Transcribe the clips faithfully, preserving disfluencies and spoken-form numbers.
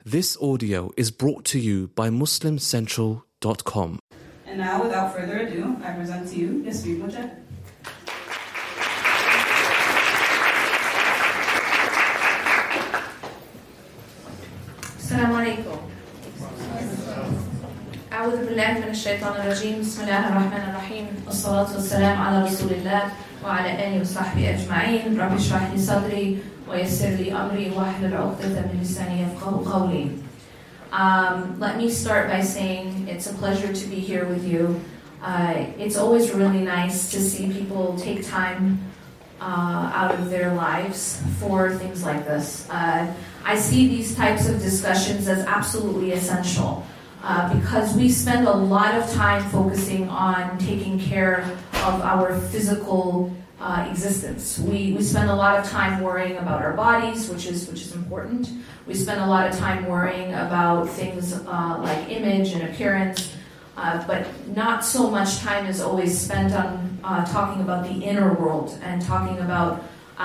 This audio is brought to you by muslim central dot com. And now, without further ado, I present to you Yasmin Mujahid. Assalamu alaikum. أعوذ بالله من الشيطان الرجيم. بسم الله الرحمن الرحيم. والصلاة والسلام على رسول الله وعلى آله وصحبه أجمعين. رب اشرح لي صدري ويسر لي أمري واحلل عقدة من لساني يفقهوا قولي. Um, let me start by saying it's a pleasure to be here with you. Uh, it's always really nice to see people take time uh, out of their lives for things like this. Uh, I see these types of discussions as absolutely essential uh, because we spend a lot of time focusing on taking care of our physical uh, existence. We we spend a lot of time worrying about our bodies, which is which is important. We spend a lot of time worrying about things uh, like image and appearance, uh, but not so much time is always spent on uh, talking about the inner world and talking about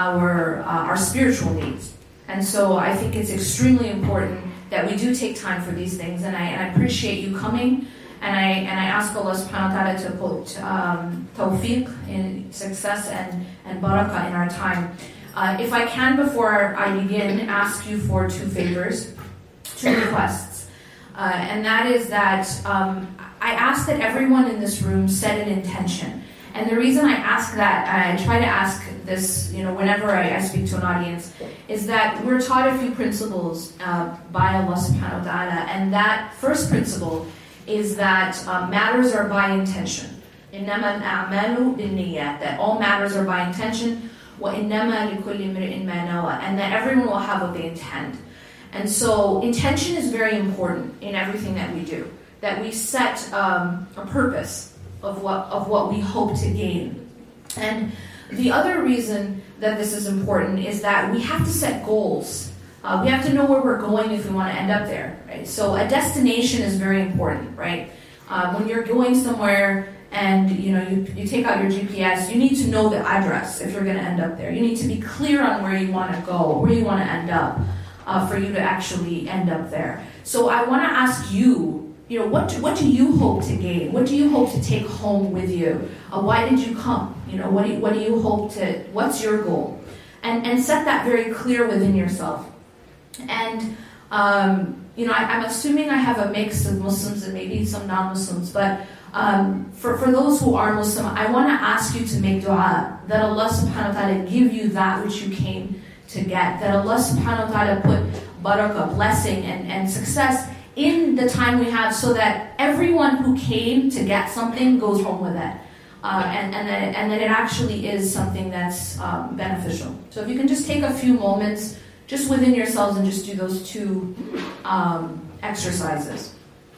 our uh, our spiritual needs. And so I think it's extremely important that we do take time for these things, and I, and I appreciate you coming, and I and I ask Allah subhanahu wa ta'ala to put um, tawfiq in success and, and barakah in our time. Uh, if I can, before I begin, ask you for two favors, two requests. Uh, and that is that um, I ask that everyone in this room set an intention. And the reason I ask that, I try to ask this, you know, whenever I, I speak to an audience, is that we're taught a few principles uh, by Allah subhanahu wa ta'ala. And that first principle is that um, matters are by intention. إِنَّمَا الْأَعْمَالُ بِالنِّيَّاتِ. That all matters are by intention. وَإِنَّمَا لِكُلِّ امْرِئٍ مَا نَوَى. And that everyone will have what they intend. And so intention is very important in everything that we do. That we set um, a purpose of what of what we hope to gain. And the other reason that this is important is that we have to set goals. Uh, we have to know where we're going if we want to end up there. Right? So a destination is very important, right? Uh, when you're going somewhere and you know you, you take out your G P S, you need to know the address if you're going to end up there. You need to be clear on where you want to go, where you want to end up, uh, for you to actually end up there. So I want to ask you, you know, what do, what do you hope to gain? What do you hope to take home with you? Uh, why did you come? You know, what do you, what do you hope to? What's your goal? And and set that very clear within yourself. And um, you know, I, I'm assuming I have a mix of Muslims and maybe some non-Muslims, but. Um, for, for those who are Muslim, I want to ask you to make dua that Allah subhanahu wa ta'ala give you that which you came to get, that Allah subhanahu wa ta'ala put barakah, blessing and, and success in the time we have so that everyone who came to get something goes home with it. Uh, and, and, that, and that it actually is something that's um, beneficial. So if you can just take a few moments just within yourselves and just do those two um, exercises.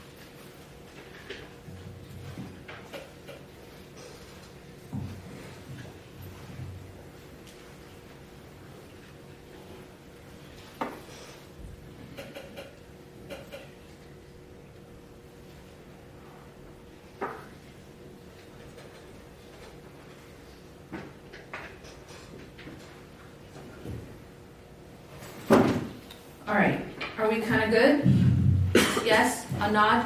All right, are we kind of good? Yes? A nod?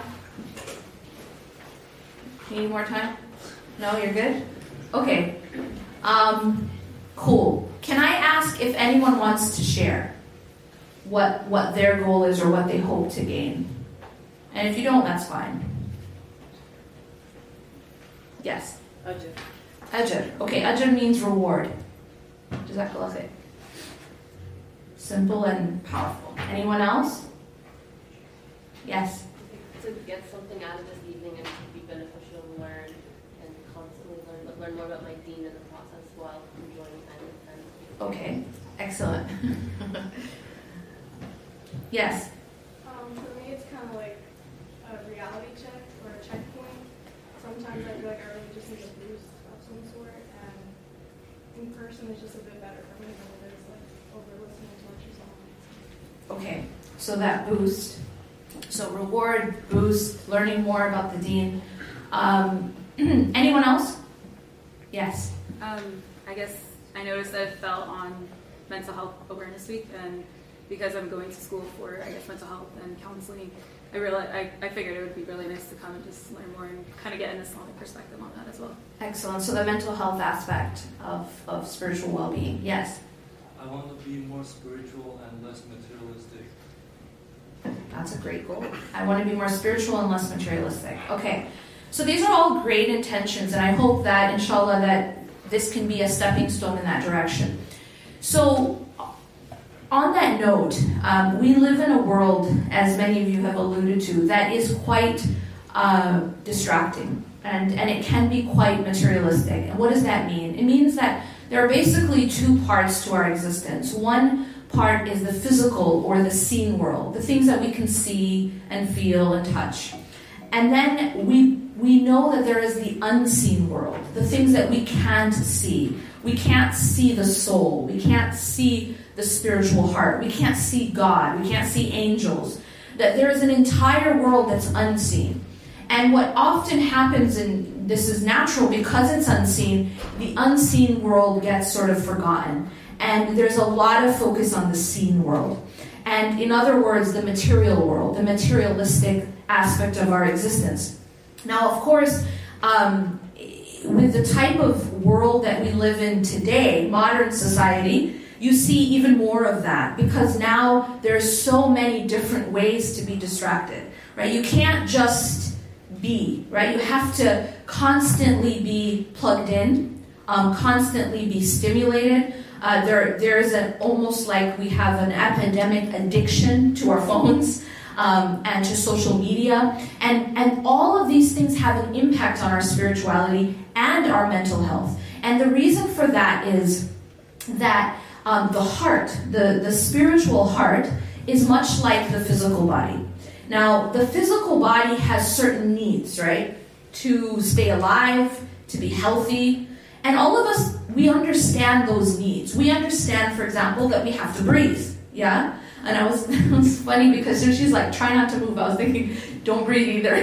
You need more time? No, you're good? Okay. Um, cool. Can I ask if anyone wants to share what what their goal is or what they hope to gain? And if you don't, that's fine. Yes? Ajr. Ajr. Okay, ajr means reward. Jazakallah khair. Simple and powerful. Anyone else? Yes? To get something out of this evening and to be beneficial, learn, and constantly learn, learn more about my deen in the process while enjoying time with friends. Okay, excellent. Yes? Um, for me, it's kind of like a reality check or a checkpoint. Sometimes I feel like I really just need a boost of some sort, and in person is just a bit better for me than it is like over listening to lectures online. Okay, so that boost. So reward, boost, learning more about the deen. Um, anyone else? Yes. Um, I guess I noticed that it fell on Mental Health Awareness Week, and because I'm going to school for, I guess, mental health and counseling, I realized, I, I figured it would be really nice to come and just learn more and kind of get an Islamic perspective on that as well. Excellent. So the mental health aspect of, of spiritual well-being. Yes? I want to be more spiritual and less materialistic. That's a great goal. I want to be more spiritual and less materialistic. Okay. So these are all great intentions, and I hope that, inshallah, that this can be a stepping stone in that direction. So, on that note, um, we live in a world, as many of you have alluded to, that is quite uh, distracting, and, and it can be quite materialistic. And what does that mean? It means that there are basically two parts to our existence. One part is the physical or the seen world, the things that we can see and feel and touch. And then we we know that there is the unseen world, the things that we can't see. We can't see the soul. We can't see the spiritual heart. We can't see God. We can't see angels. That there is an entire world that's unseen. And what often happens, and this is natural because it's unseen, the unseen world gets sort of forgotten. And there's a lot of focus on the seen world. And in other words, the material world, the materialistic aspect of our existence. Now, of course, um, with the type of world that we live in today, modern society, you see even more of that because now there's so many different ways to be distracted, right? You can't just be, right? You have to constantly be plugged in, um, constantly be stimulated. Uh, there, there's an almost like we have an epidemic addiction to our phones. Um, and to social media, and, and all of these things have an impact on our spirituality and our mental health. And the reason for that is that um, the heart, the, the spiritual heart, is much like the physical body. Now, the physical body has certain needs, right? To stay alive, to be healthy, and all of us, we understand those needs. We understand, for example, that we have to breathe, yeah? And I was, it was funny because she's like, try not to move. I was thinking, don't breathe either.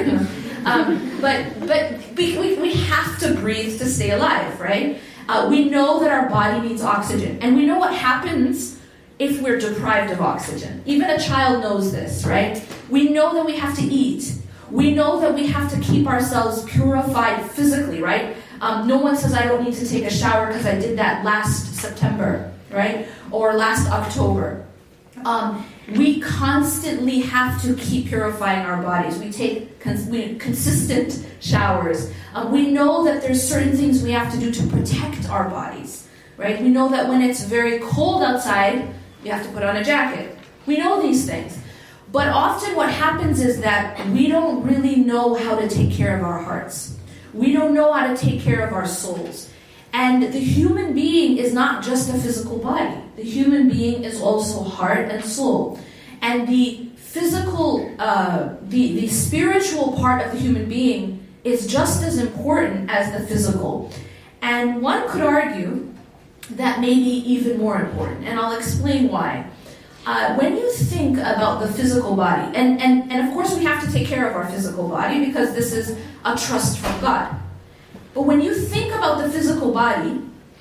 um, but but we, we, we have to breathe to stay alive, right? Uh, we know that our body needs oxygen. And we know what happens if we're deprived of oxygen. Even a child knows this, right? We know that we have to eat. We know that we have to keep ourselves purified physically, right? Um, no one says, I don't need to take a shower because I did that last September, right? Or last October. Um, we constantly have to keep purifying our bodies. We take cons- we, consistent showers. Um, we know that there's certain things we have to do to protect our bodies, right? We know that when it's very cold outside, you have to put on a jacket. We know these things. But often what happens is that we don't really know how to take care of our hearts. We don't know how to take care of our souls. And the human being is not just a physical body. The human being is also heart and soul. And the physical, uh, the, the spiritual part of the human being is just as important as the physical. And one could argue that may be even more important. And I'll explain why. Uh, when you think about the physical body, and, and, and of course we have to take care of our physical body because this is a trust from God. But when you think about the physical body,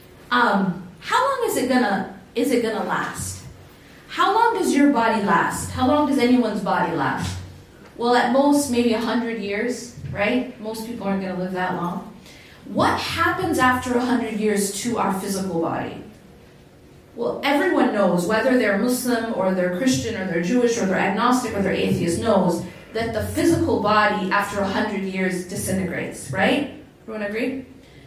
um, how long is it gonna is it gonna last? How long does your body last? How long does anyone's body last? Well, at most maybe a hundred years, right? Most people aren't gonna live that long. What happens after a hundred years to our physical body? Well, everyone knows, whether they're Muslim or they're Christian or they're Jewish or they're agnostic or they're atheist, knows that the physical body after a hundred years disintegrates, right? Everyone agree?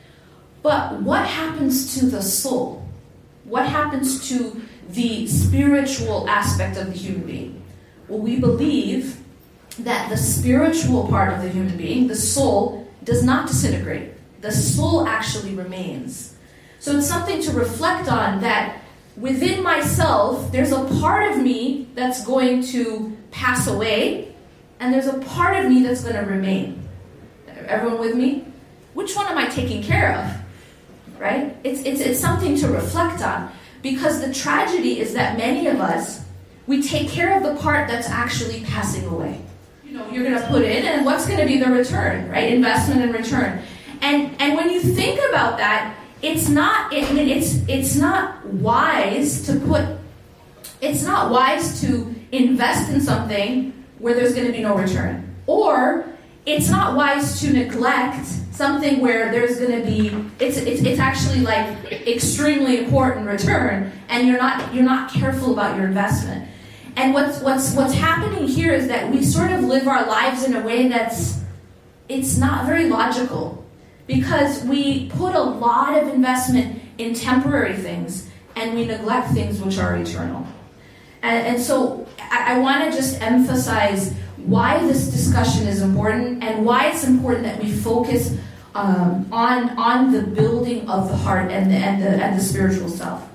But what happens to the soul? What happens to the spiritual aspect of the human being? Well, we believe that the spiritual part of the human being, the soul, does not disintegrate. The soul actually remains. So it's something to reflect on, that within myself, there's a part of me that's going to pass away, and there's a part of me that's going to remain. Everyone with me? Which one am I taking care of? Right? It's, it's, it's something to reflect on. Because the tragedy is that many of us, we take care of the part that's actually passing away. You know, you're going to put in, and what's going to be the return, right? Investment and return. And and when you think about that, it's not. I mean, it's it's not wise to put it's not wise to invest in something where there's going to be no return. Or it's not wise to neglect something where there's going to be, it's, it's it's actually like extremely important return, and you're not you're not careful about your investment. And what's what's what's happening here is that we sort of live our lives in a way that's, it's not very logical, because we put a lot of investment in temporary things and we neglect things which are eternal. And, and so I, I want to just emphasize why this discussion is important, and why it's important that we focus um, on on the building of the heart and the, and the and the spiritual self.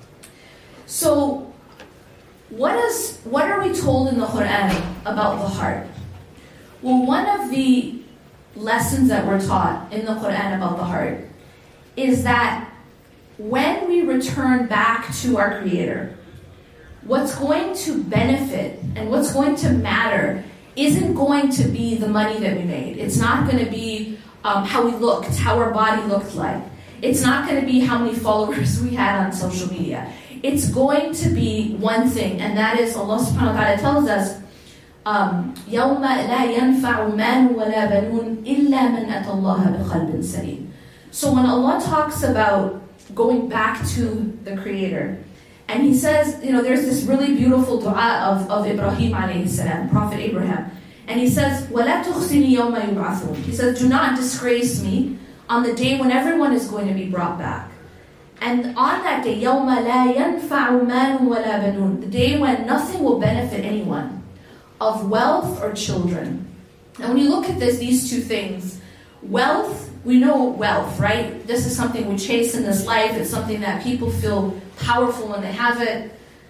So, what is what are we told in the Quran about the heart? Well, one of the lessons that we're taught in the Quran about the heart is that when we return back to our Creator, what's going to benefit and what's going to matter isn't going to be the money that we made. It's not going to be um, how we looked, how our body looked like. It's not going to be how many followers we had on social media. It's going to be one thing, and that is Allah subhanahu wa ta'ala tells us, um, يَوْمَ لَا يَنْفَعُ مَالٌ وَلَا بَنُونَ إِلَّا مَنْ أَتَى اللَّهَ بِقَلْبٍ سَلِيمٍ. So when Allah talks about going back to the Creator, and he says, you know, there's this really beautiful dua of, of Ibrahim alayhi salam, Prophet Abraham. And he says, وَلَا تُخْزِنِي يَوْمَ يُبْعَثُونَ. He says, do not disgrace me on the day when everyone is going to be brought back. And on that day, يَوْمَ لَا يَنْفَعُ مَالٌ وَلَا بَنُونَ, the day when nothing will benefit anyone, of wealth or children. And when you look at this, these two things, wealth, we know wealth, right? This is something we chase in this life. It's something that people feel powerful when they have it.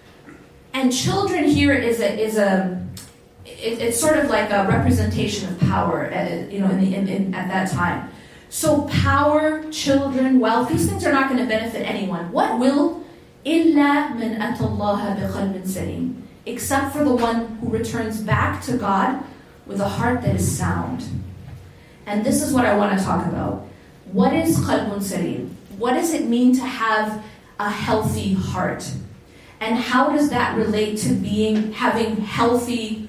And children here is a is a it, it's sort of like a representation of power, at, you know, in the in, in, at that time. So power, children, wealth, these things are not going to benefit anyone. What will? إِلَّا مَنْ أَتَى اللَّهَ بِقَلْبٍ سَلِيمٍ, except for the one who returns back to God with a heart that is sound. And this is what I want to talk about. What is qalbun salim? What does it mean to have a healthy heart? And how does that relate to being having healthy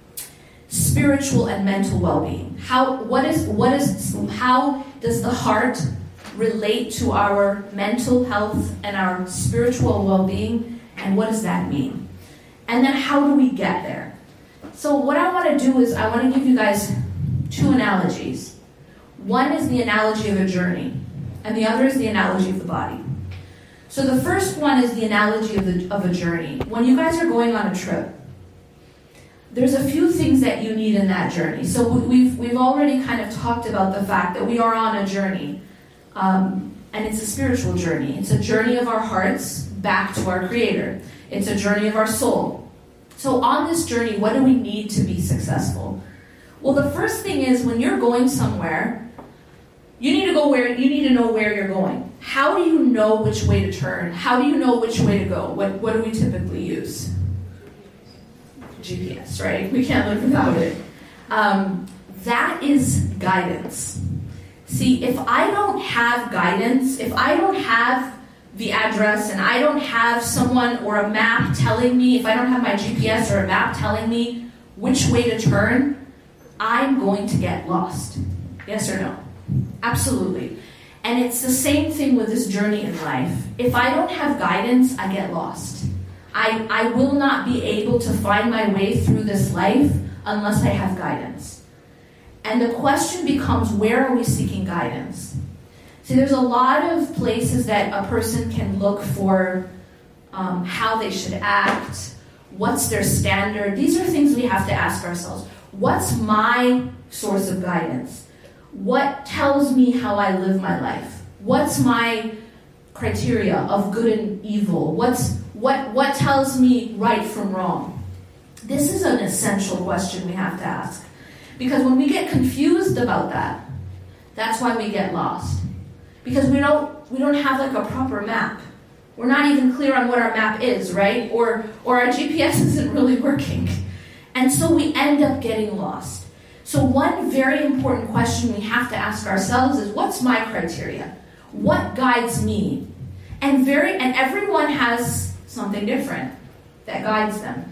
spiritual and mental well-being? How what is what is how does the heart relate to our mental health and our spiritual well-being, and what does that mean? And then how do we get there? So what I want to do is I want to give you guys two analogies. One is the analogy of a journey, and the other is the analogy of the body. So the first one is the analogy of, the, of a journey. When you guys are going on a trip, there's a few things that you need in that journey. So we've we've already kind of talked about the fact that we are on a journey, um, and it's a spiritual journey. It's a journey of our hearts back to our Creator. It's a journey of our soul. So on this journey, what do we need to be successful? Well, the first thing is when you're going somewhere, you need to go where you need to know where you're going. How do you know which way to turn? How do you know which way to go? What what do we typically use? G P S, right? We can't live without it. Um, that is guidance. See, if I don't have guidance, if I don't have the address and I don't have someone or a map telling me, if I don't have my G P S or a map telling me which way to turn, I'm going to get lost. Yes or no? Absolutely. And it's the same thing with this journey in life. If I don't have guidance, I get lost. I, I will not be able to find my way through this life unless I have guidance. And the question becomes, where are we seeking guidance? See, there's a lot of places that a person can look for um, how they should act, what's their standard. These are things we have to ask ourselves. What's my source of guidance? What tells me how I live my life? What's my criteria of good and evil? What's what what tells me right from wrong? This is an essential question we have to ask. Because when we get confused about that, that's why we get lost. Because we don't we don't have like a proper map. We're not even clear on what our map is, right? Or or our G P S isn't really working. And so we end up getting lost. So one very important question we have to ask ourselves is, what's my criteria? What guides me? And very and everyone has something different. that guides them.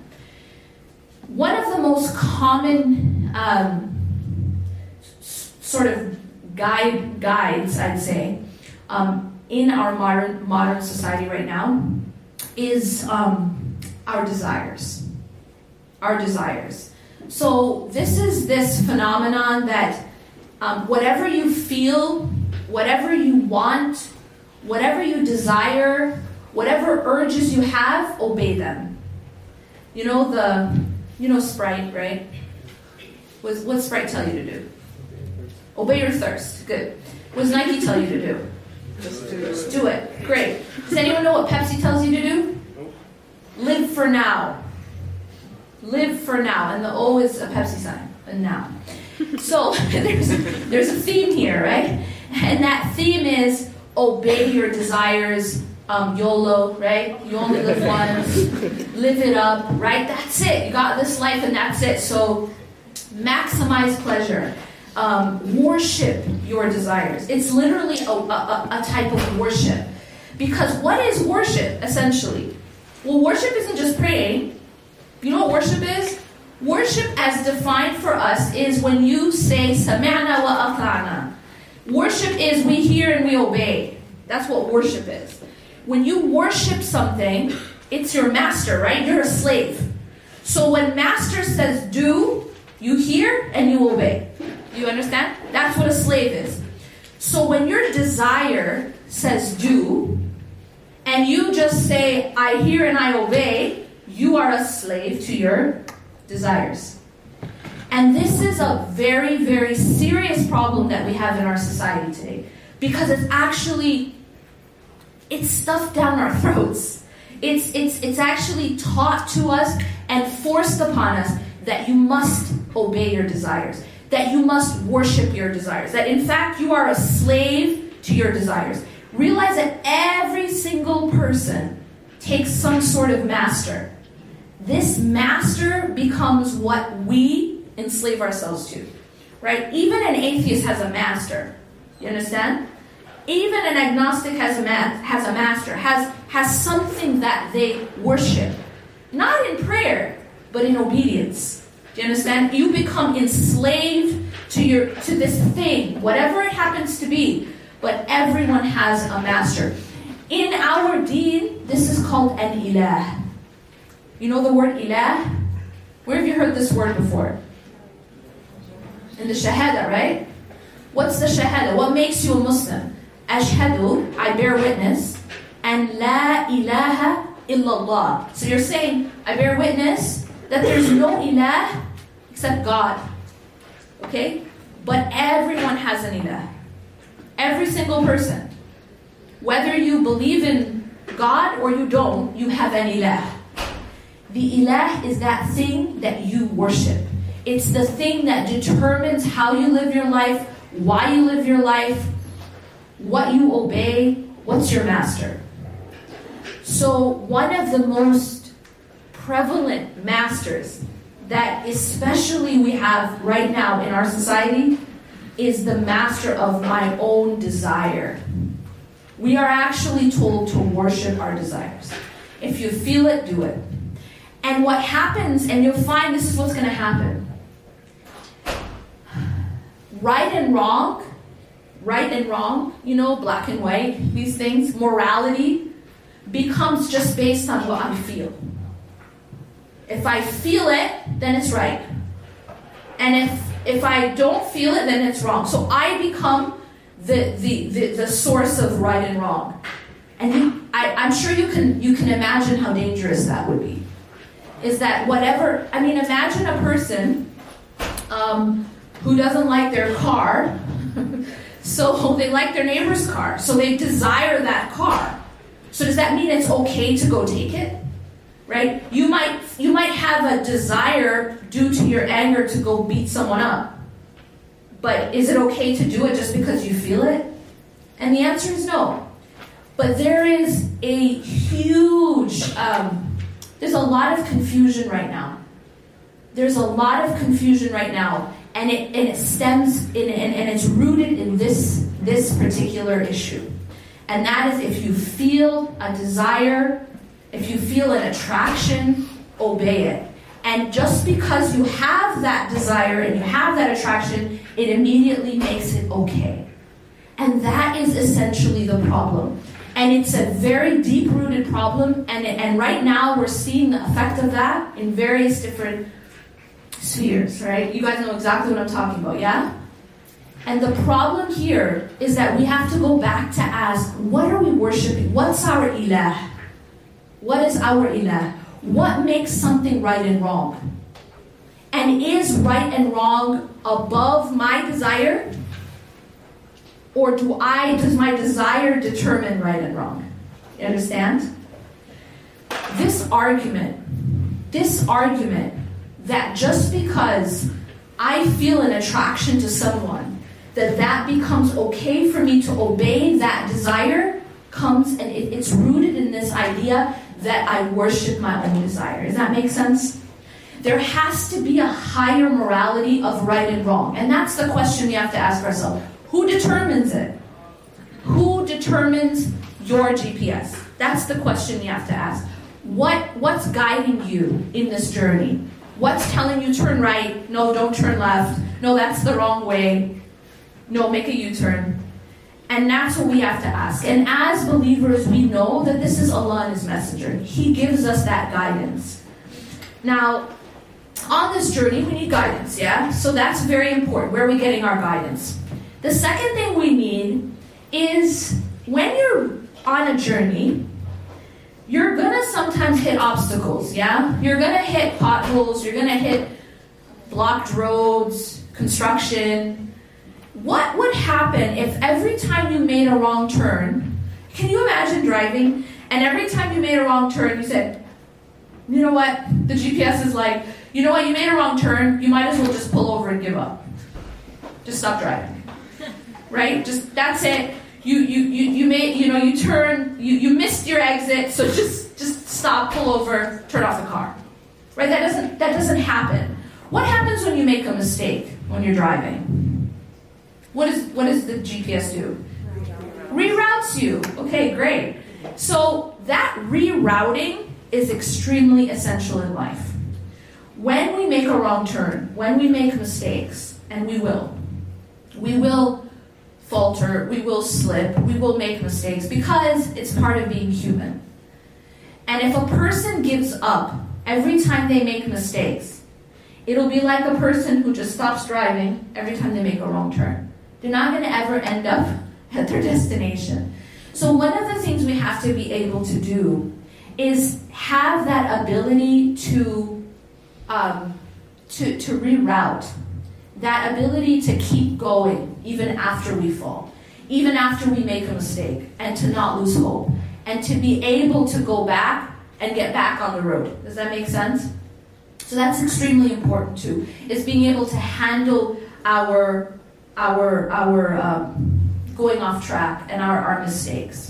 One of the most common um, s- sort of guide guides, I'd say, um, in our modern modern society right now is um, our desires. Our desires. So this is this phenomenon that um, whatever you feel, whatever you want, whatever you desire, whatever urges you have, obey them. You know the, you know Sprite, right? What what does Sprite tell you to do? Obey your thirst. Good. What does Nike tell you to do? Just do it. Just do it. Great. Does anyone know what Pepsi tells you to do? Live for now. Live for now. And the O is a Pepsi sign. And now. So there's there's a theme here, right? And that theme is obey your desires. Um, YOLO, right? You only live once. Live it up, right? That's it. You got this life and that's it. So maximize pleasure. Um, worship your desires. It's literally a, a, a type of worship. Because what is worship, essentially? Well, worship isn't just praying. You know what worship is? Worship, as defined for us, is when you say, Sami'na wa ata'na. Worship is we hear and we obey. That's what worship is. When you worship something, it's your master, right? You're a slave. So when master says do, you hear and you obey. You understand? That's what a slave is. So when your desire says do, and you just say, I hear and I obey, you are a slave to your desires. And this is a very, very serious problem that we have in our society today. Because it's actually, it's stuffed down our throats. It's, it's, it's actually taught to us and forced upon us that you must obey your desires. That you must worship your desires. That in fact you are a slave to your desires. Realize that every single person takes some sort of master. This master becomes what we enslave ourselves to. Right? Even an atheist has a master. You understand? Even an agnostic has a ma- has a master, has, has something that they worship. Not in prayer, but in obedience. Do you understand? You become enslaved to your to this thing, whatever it happens to be. But everyone has a master. In our deen, this is called an ilah. You know the word ilah? Where have you heard this word before? In the shahada, right? What's the shahada? What makes you a Muslim? Ashhadu, I bear witness, and la ilaha illallah. So you're saying, I bear witness that there's no ilah except God. Okay? But everyone has an ilah. Every single person. Whether you believe in God or you don't, you have an ilah. The ilah is that thing that you worship. It's the thing that determines how you live your life, why you live your life, what you obey, what's your master. So one of the most prevalent masters that especially we have right now in our society is the master of my own desire. We are actually told to worship our desires. If you feel it, do it. And what happens, and you'll find this is what's going to happen. Right and wrong, right and wrong, you know, black and white, these things, morality becomes just based on what I feel. If I feel it, then it's right. And if if I don't feel it, then it's wrong. So I become the the, the, the source of right and wrong. And you, I, I'm sure you can you can imagine how dangerous that would be. Is that whatever, I mean, imagine a person um, who doesn't like their car, so they like their neighbor's car, so they desire that car. So does that mean it's okay to go take it? Right? You might you might have a desire due to your anger to go beat someone up. But is it okay to do it just because you feel it? And the answer is no. But there is a huge, um, there's a lot of confusion right now. There's a lot of confusion right now. And it and it stems in and, and it's rooted in this this particular issue. And that is if you feel a desire, If you feel an attraction, obey it. And just because you have that desire and you have that attraction, it immediately makes it okay. And that is essentially the problem. And it's a very deep-rooted problem, and, and right now we're seeing the effect of that in various different spheres, right? You guys know exactly what I'm talking about, yeah? And the problem here is that we have to go back to ask, what are we worshiping? What's our ilah? What is our ilah? What makes something right and wrong? And is right and wrong above my desire? Or do I, does my desire determine right and wrong? You understand? This argument, this argument that just because I feel an attraction to someone, that that becomes okay for me to obey that desire, comes and it, it's rooted in this idea that I worship my own desire. Does that make sense? There has to be a higher morality of right and wrong. And that's the question we have to ask ourselves. Who determines it? Who determines your G P S? That's the question you have to ask. What, what's guiding you in this journey? What's telling you turn right? No, don't turn left. No, that's the wrong way. No, make a U-turn. And that's what we have to ask. And as believers, we know that this is Allah and His Messenger. He gives us that guidance. Now, on this journey, we need guidance, yeah? So that's very important. Where are we getting our guidance? The second thing we need is when you're on a journey, you're going to sometimes hit obstacles, yeah? You're going to hit potholes, you're going to hit blocked roads, construction. What would happen if every time you made a wrong turn, can you imagine driving, and every time you made a wrong turn, you said, you know what, the G P S is like, you know what, you made a wrong turn, you might as well just pull over and give up. Just stop driving. Right? Just, that's it. You you you, you made, you know, you turn, you, you missed your exit, so just just stop, pull over, turn off the car. Right? That doesn't that doesn't happen. What happens when you make a mistake when you're driving? What is what does the G P S do? Reroutes you. Okay, great. So that rerouting is extremely essential in life. When we make a wrong turn, when we make mistakes, and we will, we will falter, we will slip, we will make mistakes because it's part of being human. And if a person gives up every time they make mistakes, it'll be like a person who just stops driving every time they make a wrong turn. They're not going to ever end up at their destination. So one of the things we have to be able to do is have that ability to um, to, to reroute, that ability to keep going even after we fall, even after we make a mistake, and to not lose hope, and to be able to go back and get back on the road. Does that make sense? So that's extremely important too, is being able to handle our our our um, going off track and our, our mistakes.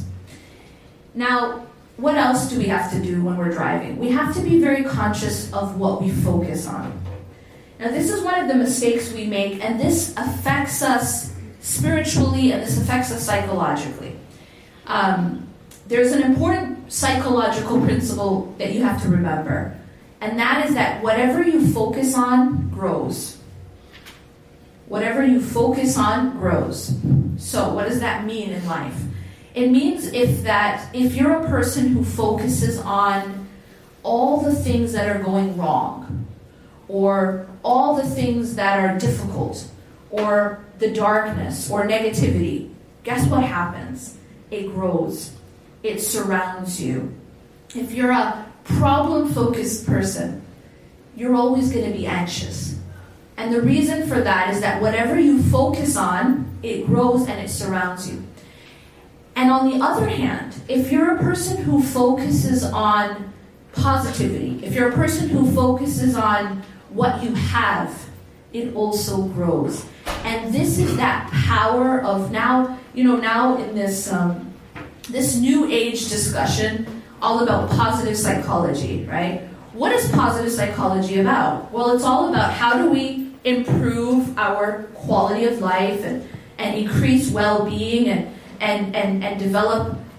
Now, what else do we have to do when we're driving? We have to be very conscious of what we focus on. Now, this is one of the mistakes we make, and this affects us spiritually, and this affects us psychologically. Um, there's an important psychological principle that you have to remember, and that is that whatever you focus on grows. Whatever you focus on grows. So, what does that mean in life? It means if that if you're a person who focuses on all the things that are going wrong, or all the things that are difficult, or the darkness, or negativity, guess what happens? It grows. It surrounds you. If you're a problem-focused person, you're always going to be anxious. And the reason for that is that whatever you focus on, it grows and it surrounds you. And on the other hand, if you're a person who focuses on positivity, if you're a person who focuses on what you have, it also grows. And this is that power of now, you know, now in this um, this new age discussion, all about positive psychology, right? What is positive psychology about? Well, it's all about how do we improve our quality of life and, and increase well-being and, and, and, and develop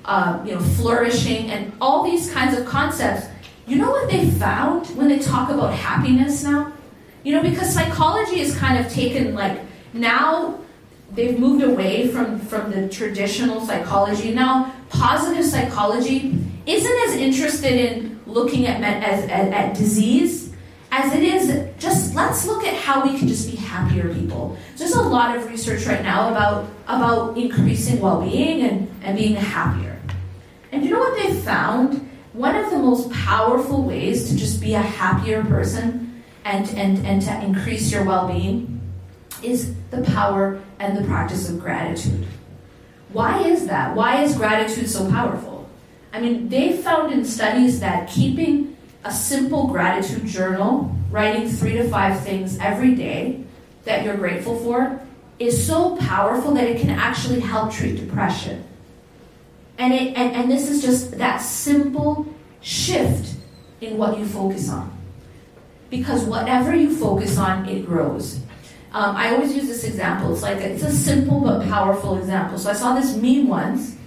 uh, you know, flourishing, and all these kinds of concepts. You know what they found when they talk about happiness now? You know, because psychology is kind of taken, like, now they've moved away from, from the traditional psychology. Now, positive psychology isn't as interested in looking at, as, at, at disease as it is just, let's look at how we can just be happier people. There's a lot of research right now about, about increasing well-being and, and being happier. And you know what they found? One of the most powerful ways to just be a happier person and, and, and to increase your well-being is the power and the practice of gratitude. Why is that? Why is gratitude so powerful? I mean, they found in studies that keeping a simple gratitude journal, writing three to five things every day that you're grateful for, is so powerful that it can actually help treat depression. And, it, and, and this is just that simple shift in what you focus on. Because whatever you focus on, it grows. Um, I always use this example. It's like, it's a simple but powerful example. So I saw this meme once.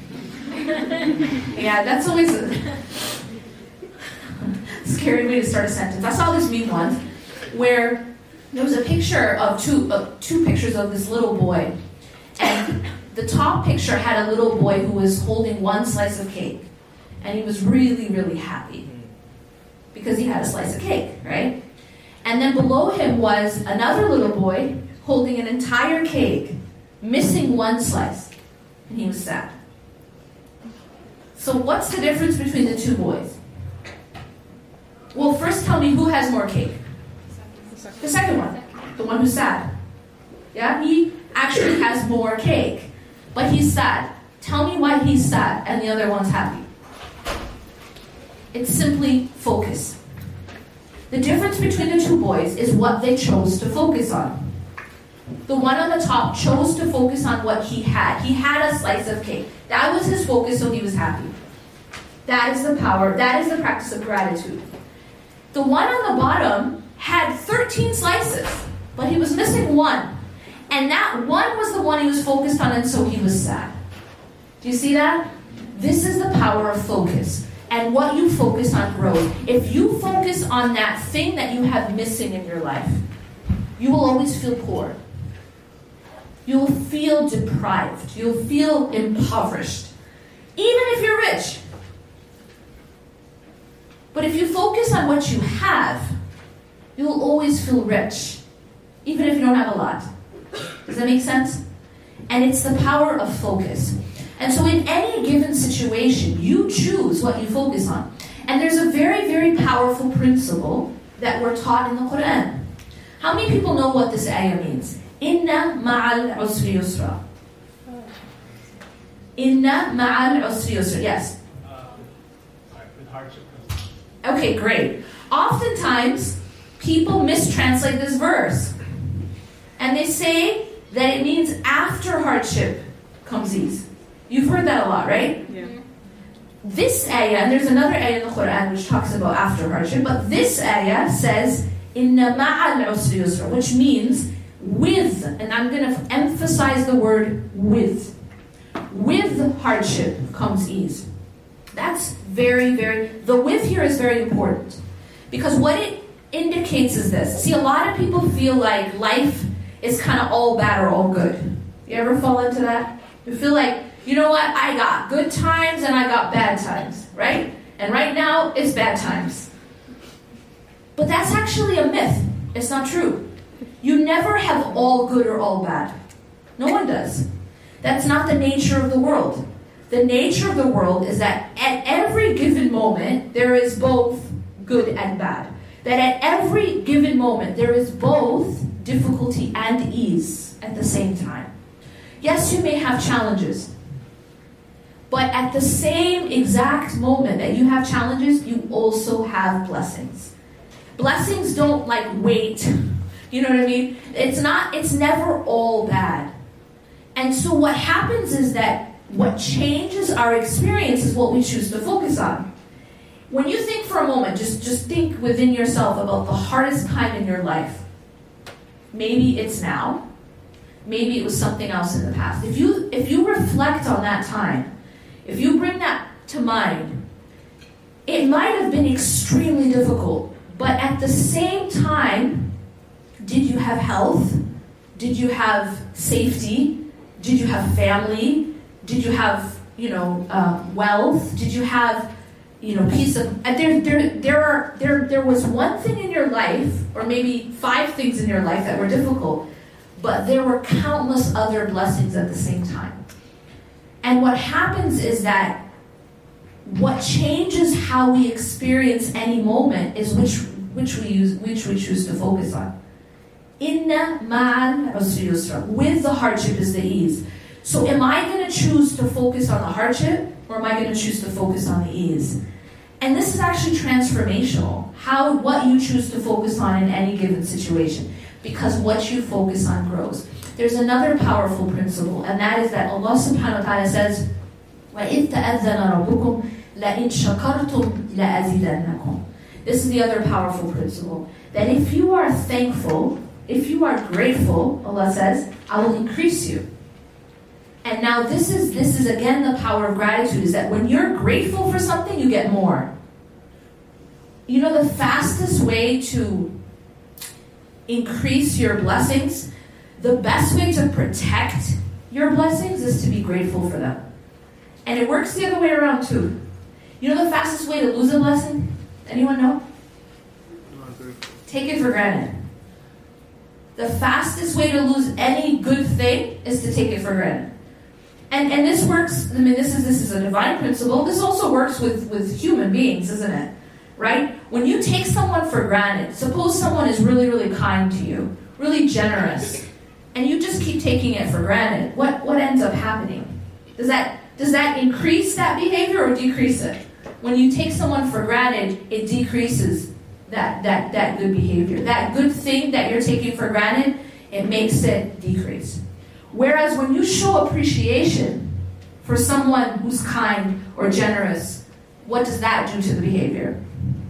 Yeah, that's always a scary way to start a sentence. I saw this meme once where there was a picture of two, uh, two pictures of this little boy. And the top picture had a little boy who was holding one slice of cake. And he was really, really happy because he had a slice of cake, right? And then below him was another little boy holding an entire cake, missing one slice. And he was sad. So what's the difference between the two boys? Well, first tell me who has more cake. The second one. The one who's sad. Yeah, he actually has more cake. But he's sad. Tell me why he's sad and the other one's happy. It's simply focus. The difference between the two boys is what they chose to focus on. The one on the top chose to focus on what he had. He had a slice of cake. That was his focus, so he was happy. That is the power, that is the practice of gratitude. The one on the bottom had thirteen slices, but he was missing one. And that one was the one he was focused on, and so he was sad. Do you see that? This is the power of focus. And what you focus on grows. If you focus on that thing that you have missing in your life, you will always feel poor. You will feel deprived. You'll feel impoverished. Even if you're rich. But if you focus on what you have, you'll always feel rich. Even if you don't have a lot. Does that make sense? And it's the power of focus. And so in any given situation, you choose what you focus on. And there's a very, very powerful principle that we're taught in the Quran. How many people know what this ayah means? Inna ma'al usri yusra. Inna ma'al usri yusra. Yes? Uh, with hardship. Okay, great. Oftentimes, people mistranslate this verse. And they say that it means after hardship comes ease. You've heard that a lot, right? Yeah. This ayah, and there's another ayah in the Quran which talks about after hardship, but this ayah says, Inna ma'al usri yusra, which means with, and I'm going to emphasize the word with. With hardship comes ease. That's very, very, the with here is very important. Because what it indicates is this. See, a lot of people feel like life is kind of all bad or all good. You ever fall into that? You feel like, you know what, I got good times and I got bad times, right? And right now, it's bad times. But that's actually a myth. It's not true. You never have all good or all bad. No one does. That's not the nature of the world. The nature of the world is that at every given moment, there is both good and bad. That at every given moment, there is both difficulty and ease at the same time. Yes, you may have challenges. But at the same exact moment that you have challenges, you also have blessings. Blessings don't like wait. You know what I mean? It's not, it's never all bad. And so what happens is that what changes our experience is what we choose to focus on. When you think for a moment, just, just think within yourself about the hardest time in your life. Maybe it's now. Maybe it was something else in the past. If you if you reflect on that time, If you bring that to mind, it might have been extremely difficult, but at the same time, did you have health? Did you have safety? Did you have family? Did you have, you know, uh, wealth? Did you have, you know, peace of... And there, there, there are, there, there was one thing in your life, or maybe five things in your life that were difficult, but there were countless other blessings at the same time. And what happens is that what changes how we experience any moment is which which we use, which we choose to focus on. Inna ma'al usri yusra. With the hardship is the ease. So am I going to choose to focus on the hardship, or am I going to choose to focus on the ease? And this is actually transformational. How what you choose to focus on in any given situation, because what you focus on grows. There's another powerful principle, and that is that Allah subhanahu wa ta'ala says, وَإِذْ تَأَذَّنَ رَبُّكُمْ لَإِنْ شَكَرْتُمْ لَأَزِيدَنَّكُمْ. This is the other powerful principle, that if you are thankful, if you are grateful, Allah says, I will increase you. And now this is this is again the power of gratitude, is that when you're grateful for something, you get more. You know, the fastest way to increase your blessings, the best way to protect your blessings is to be grateful for them. And it works the other way around too. You know the fastest way to lose a blessing? Anyone know? Take it for granted. The fastest way to lose any good thing is to take it for granted. And and this works, I mean, this is this is a divine principle. This also works with, with human beings, isn't it? Right? When you take someone for granted, suppose someone is really, really kind to you, really generous, and you just keep taking it for granted, what, what ends up happening? Does that does that increase that behavior or decrease it? When you take someone for granted, it decreases that, that, that good behavior. That good thing that you're taking for granted, it makes it decrease. Whereas when you show appreciation for someone who's kind or generous, what does that do to the behavior?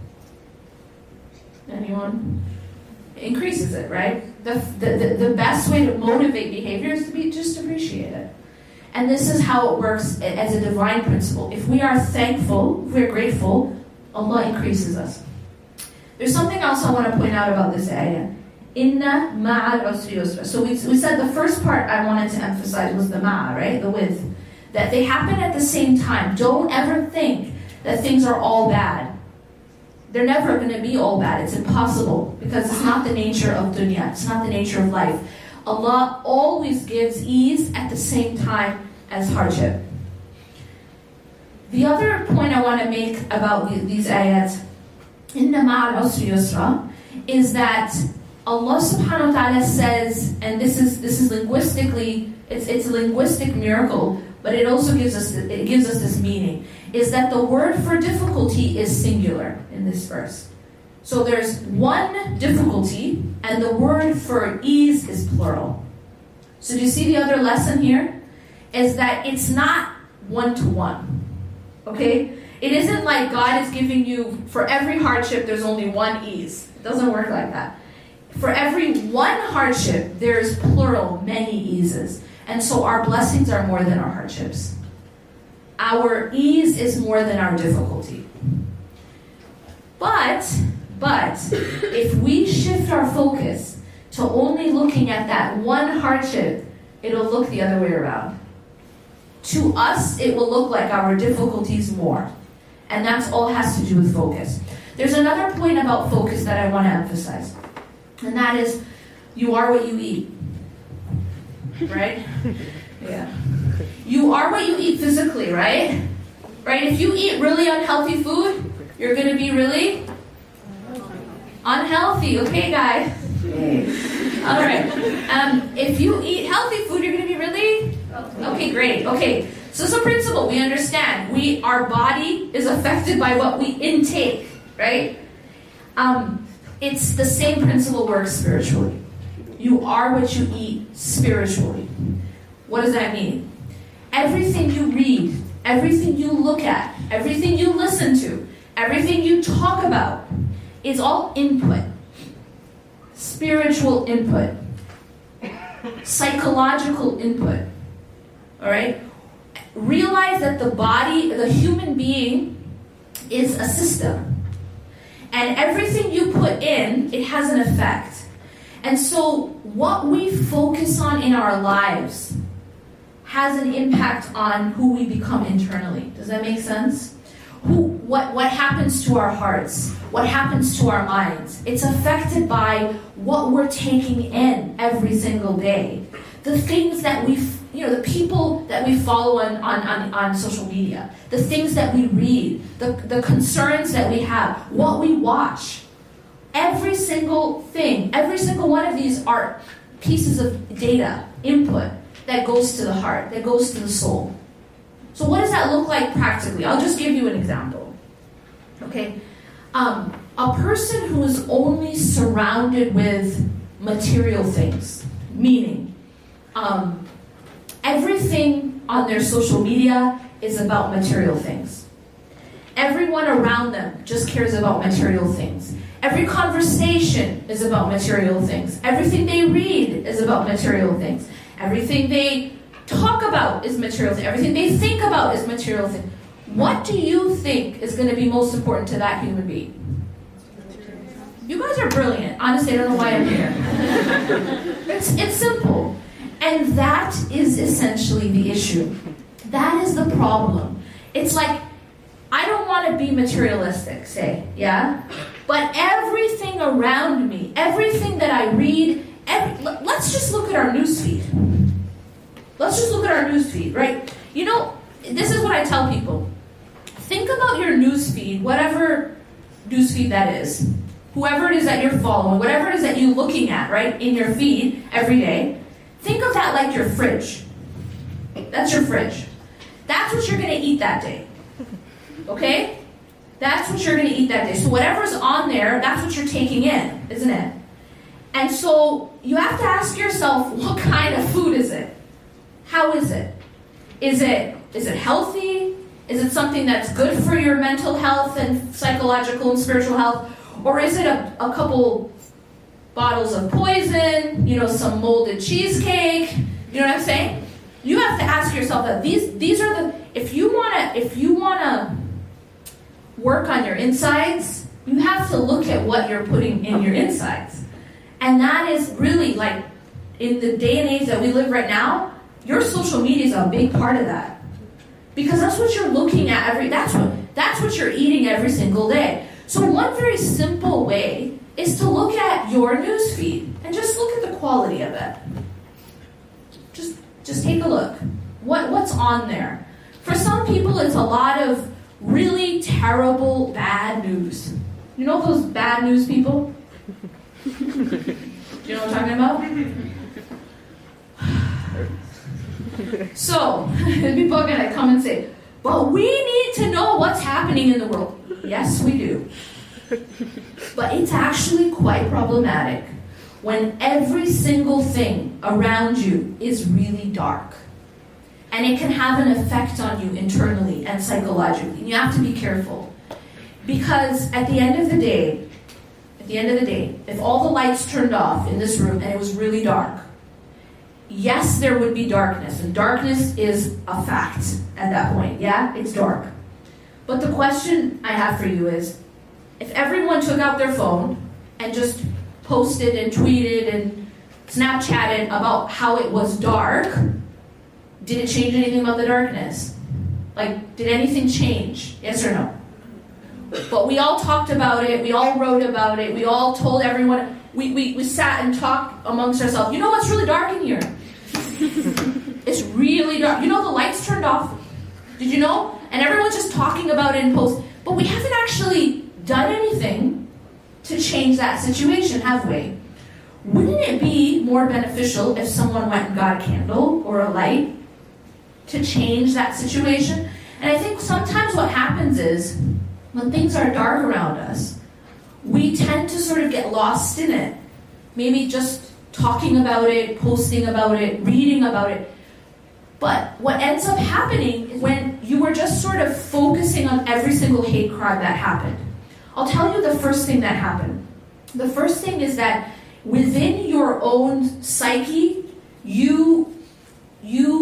Anyone? It increases it, right? The, the, the, the best way to motivate behavior is to be just appreciate it. And this is how it works as a divine principle. If we are thankful, if we're grateful, Allah increases us. There's something else I want to point out about this ayah. Inna ma'al usri yusra. So we, we said the first part I wanted to emphasize was the ma'a, right? The with. That they happen at the same time. Don't ever think that things are all bad. They're never going to be all bad. It's impossible, because it's not the nature of dunya. It's not the nature of life. Allah always gives ease at the same time as hardship. The other point I want to make about these ayats, Inna ma'al usri yusra, is that Allah subhanahu wa ta'ala says, and this is this is linguistically, it's it's a linguistic miracle, but it also gives us it gives us this meaning, is that the word for difficulty is singular in this verse. So there's one difficulty, and the word for ease is plural. So do you see the other lesson here? Is that it's not one-to-one. Okay? It isn't like God is giving you, for every hardship, there's only one ease. It doesn't work like that. For every one hardship, there's plural, many eases. And so our blessings are more than our hardships. Our ease is more than our difficulty. But, but, if we shift our focus to only looking at that one hardship, it'll look the other way around. To us, it will look like our difficulties more. And that's all has to do with focus. There's another point about focus that I want to emphasize. And that is, you are what you eat. Right? Yeah. You are what you eat physically, right? Right? If you eat really unhealthy food, you're going to be really unhealthy. Okay, guys? All right. Um, if you eat healthy food, you're going to be really... Okay, great. Okay. So it's a principle. We understand. We, our body is affected by what we intake, right? Um, it's the same principle works spiritually. You are what you eat spiritually. What does that mean? Everything you read, everything you look at, everything you listen to, everything you talk about is all input. Spiritual input. Psychological input. All right? realize that the body, the human being, is a system. And everything you put in, it has an effect. And so what we focus on in our lives has an impact on who we become internally. Does that make sense? Who, what, what happens to our hearts? What happens to our minds? It's affected by what we're taking in every single day. The things that we, you know, the people that we follow on, on, on, on social media, the things that we read, the, the concerns that we have, what we watch. Every single thing, every single one of these are pieces of data, input, that goes to the heart, that goes to the soul. So what does that look like practically? I'll just give you an example. Okay? Um, a person who is only surrounded with material things, meaning um, everything on their social media is about material things. Everyone around them just cares about material things. Every conversation is about material things. Everything they read is about material things. Everything they talk about is material things. Everything they think about is material things. What do you think is going to be most important to that human being? You guys are brilliant. Honestly, I don't know why I'm here. It's, it's simple. And that is essentially the issue. That is the problem. It's like, I don't want to be materialistic, say, yeah? But everything around me, everything that I read, every, let's just look at our newsfeed. Let's just look at our newsfeed, right? You know, this is what I tell people. Think about your newsfeed, whatever newsfeed that is. Whoever it is that you're following, whatever it is that you're looking at, right, in your feed every day. Think of that like your fridge. That's your fridge. That's what you're going to eat that day. Okay? That's what you're going to eat that day. So whatever's on there, that's what you're taking in, isn't it? And so you have to ask yourself, what kind of food is it? How is it? Is it is it healthy? Is it something that's good for your mental health and psychological and spiritual health? Or is it a, a couple bottles of poison, you know, some molded cheesecake? You know what I'm saying? You have to ask yourself that these these are the if you wanna if you wanna work on your insides, you have to look at what you're putting in your insides. And that is really like in the day and age that we live right now, your social media is a big part of that. Because that's what you're looking at every that's what that's what you're eating every single day. So one very simple way is to look at your newsfeed and just look at the quality of it. Just just take a look. What what's on there? For some people it's a lot of really terrible bad news. You know those bad news people? Do you know what I'm talking about? So, people are going to come and say, but we need to know what's happening in the world. Yes, we do. But it's actually quite problematic when every single thing around you is really dark. And it can have an effect on you internally and psychologically. And you have to be careful. Because at the end of the day, at the end of the day, if all the lights turned off in this room and it was really dark, yes, there would be darkness. And darkness is a fact at that point. Yeah, it's dark. But the question I have for you is, if everyone took out their phone and just posted and tweeted and Snapchatted about how it was dark, did it change anything about the darkness? Like, did anything change? Yes or no? But we all talked about it. We all wrote about it. We all told everyone. We, we, we sat and talked amongst ourselves. You know what's really dark in here? It's really dark. You know the lights turned off? Did you know? And everyone's just talking about it in posts. But we haven't actually done anything to change that situation, have we? Wouldn't it be more beneficial if someone went and got a candle or a light to change that situation? And I think sometimes what happens is, when things are dark around us, we tend to sort of get lost in it. Maybe just talking about it, posting about it, reading about it. But what ends up happening is when you were just sort of focusing on every single hate crime that happened. I'll tell you the first thing that happened. The first thing is that within your own psyche, you, you, uh,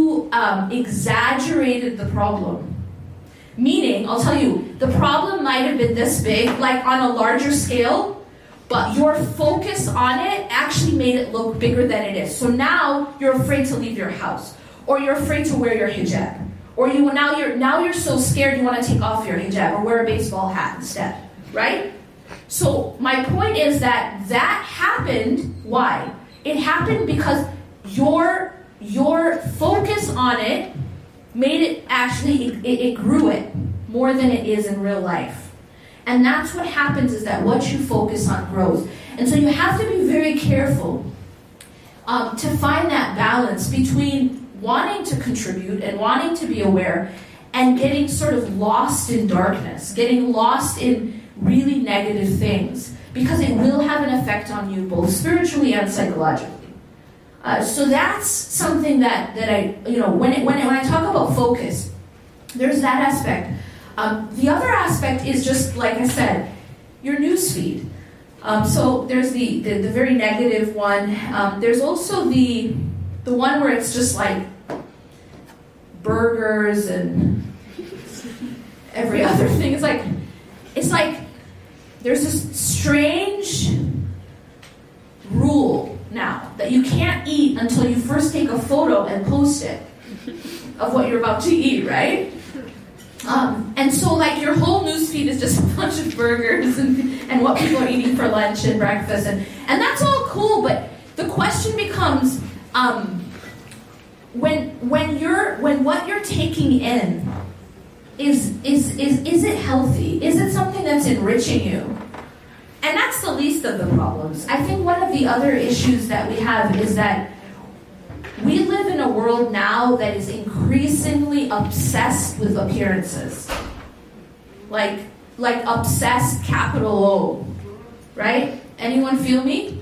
um, exaggerated the problem. Meaning, I'll tell you, the problem might have been this big, like on a larger scale, but your focus on it actually made it look bigger than it is. So now you're afraid to leave your house, or you're afraid to wear your hijab, or you now you're now you're so scared you want to take off your hijab or wear a baseball hat instead, right? So my point is that that happened. Why? It happened because your your focus on it made it actually, it, it, it grew it more than it is in real life. And that's what happens, is that what you focus on grows. And so you have to be very careful um, to find that balance between wanting to contribute and wanting to be aware and getting sort of lost in darkness, getting lost in really negative things, because it will have an effect on you both spiritually and psychologically. Uh, so that's something that, that I, you know, when, it, when, it, when I talk about focus, there's that aspect. Um, the other aspect is just, like I said, your newsfeed. Um, so there's the, the, the very negative one. Um, there's also the, the one where it's just like burgers and every other thing. It's like, it's like there's this strange rule now that you can't eat until you first take a photo and post it of what you're about to eat, right? Um, and so like your whole newsfeed is just a bunch of burgers and, and what people are eating for lunch and breakfast, and, and that's all cool, but the question becomes um, when when you're when what you're taking in is is is is it healthy? Is it something that's enriching you? And that's the least of the problems. I think one of the other issues that we have is that we live in a world now that is increasingly obsessed with appearances. Like, like obsessed, capital O, right? Anyone feel me?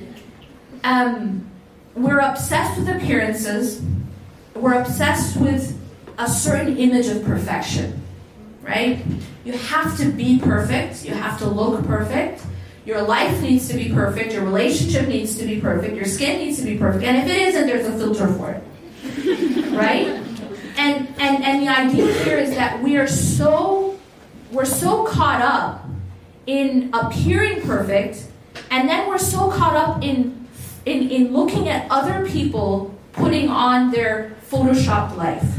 Um, we're obsessed with appearances. We're obsessed with a certain image of perfection, right? You have to be perfect. You have to look perfect. Your life needs to be perfect. Your relationship needs to be perfect. Your skin needs to be perfect. And if it isn't, there's a filter for it, right? And and and the idea here is that we are so we're so caught up in appearing perfect, and then we're so caught up in in in looking at other people putting on their photoshopped life.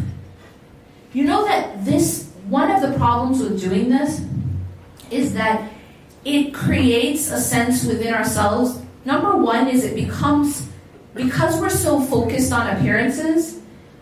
You know that this one of the problems with doing this is that it creates a sense within ourselves. Number one is it becomes, because we're so focused on appearances,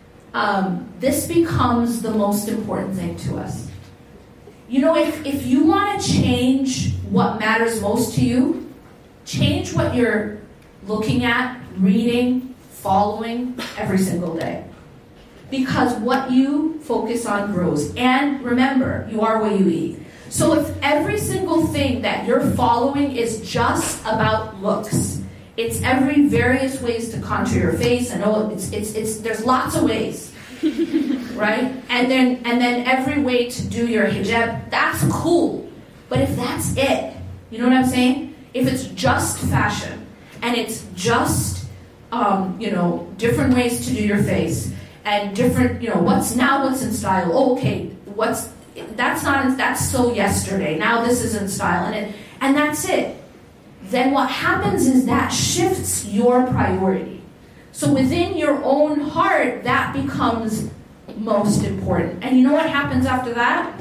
um, this becomes the most important thing to us. You know, if, if you want to change what matters most to you, change what you're looking at, reading, following every single day. Because what you focus on grows. And remember, you are what you eat. So if every single thing that you're following is just about looks, it's every various ways to contour your face. I know it's it's it's there's lots of ways, right? And then and then every way to do your hijab, that's cool. But if that's it, you know what I'm saying? If it's just fashion and it's just um, you know, different ways to do your face and different, you know, what's now what's in style. Oh, okay, what's That's not, that's so yesterday. Now this is in style. And it, and that's it. Then what happens is that shifts your priority. So within your own heart, that becomes most important. And you know what happens after that?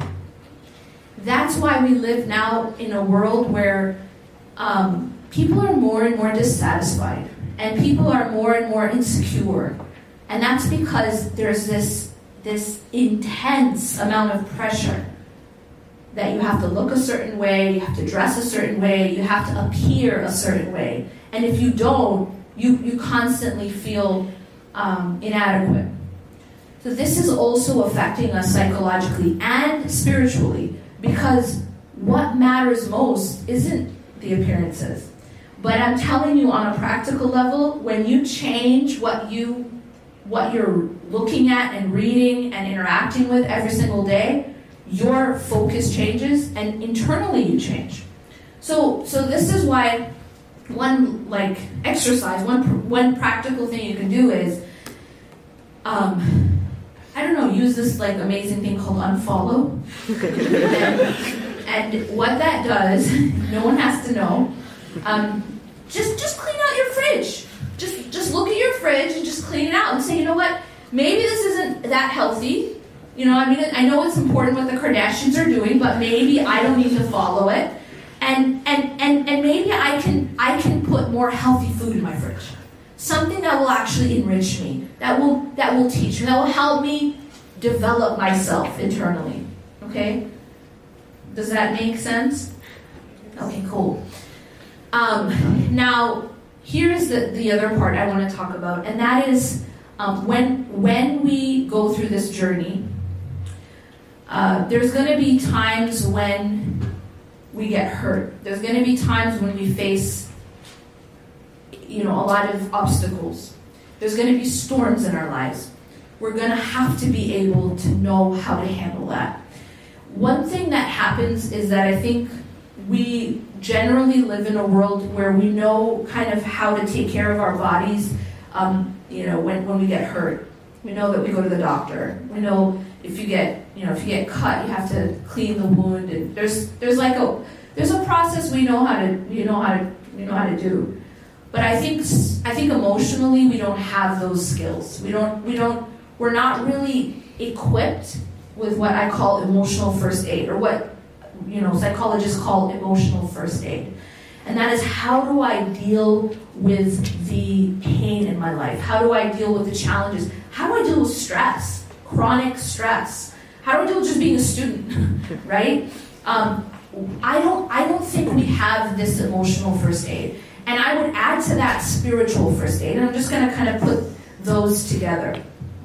That's why we live now in a world where um, people are more and more dissatisfied. And people are more and more insecure. And that's because there's this this intense amount of pressure that you have to look a certain way, you have to dress a certain way, you have to appear a certain way. And if you don't, you, you constantly feel um, inadequate. So this is also affecting us psychologically and spiritually, because what matters most isn't the appearances. But I'm telling you, on a practical level, when you change what you what you're looking at and reading and interacting with every single day, your focus changes and internally you change. So so this is why one like exercise, one one practical thing you can do is um, I don't know, use this like amazing thing called unfollow. and, and what that does, no one has to know. Um, just just clean out your fridge. Just just look at your fridge and just clean it out and say, you know what? Maybe this isn't that healthy. You know, I mean, I know it's important what the Kardashians are doing, but maybe I don't need to follow it. And and and and maybe I can I can put more healthy food in my fridge. Something that will actually enrich me, that will that will teach me, that will help me develop myself internally. Okay? Does that make sense? Okay, cool. Um, now, here's the, the other part I want to talk about, and that is um, when when we go through this journey, uh, there's going to be times when we get hurt. There's going to be times when we face, you know, a lot of obstacles. There's going to be storms in our lives. We're going to have to be able to know how to handle that. One thing that happens is that I think we generally live in a world where we know kind of how to take care of our bodies, um, you know, when, when we get hurt. We know that we go to the doctor. We know if you get, you know, if you get cut, you have to clean the wound. And there's there's like a there's a process we know how to we know how to we know how to do. But I think I think emotionally we don't have those skills. We don't we don't we're not really equipped with what I call emotional first aid, or what, you know, psychologists call emotional first aid. And that is, how do I deal with the pain in my life? How do I deal with the challenges? How do I deal with stress, chronic stress? How do I deal with just being a student, right? Um, I don't I don't think we have this emotional first aid. And I would add to that spiritual first aid. And I'm just going to kind of put those together.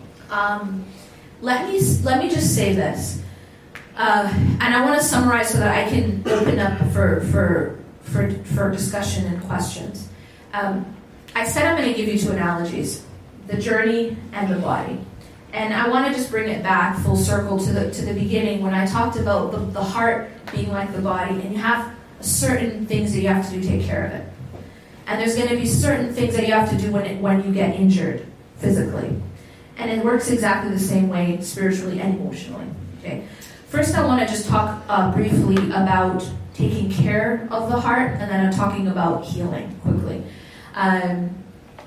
Um, let me let me just say this. Uh, and I want to summarize so that I can open up for for for, for discussion and questions. Um, I said I'm going to give you two analogies: the journey and the body. And I want to just bring it back full circle to the to the beginning when I talked about the, the heart being like the body, and you have certain things that you have to do to take care of it. And there's going to be certain things that you have to do when it, when you get injured physically. And it works exactly the same way spiritually and emotionally. Okay. First, I want to just talk uh, briefly about taking care of the heart, and then I'm talking about healing quickly. Um,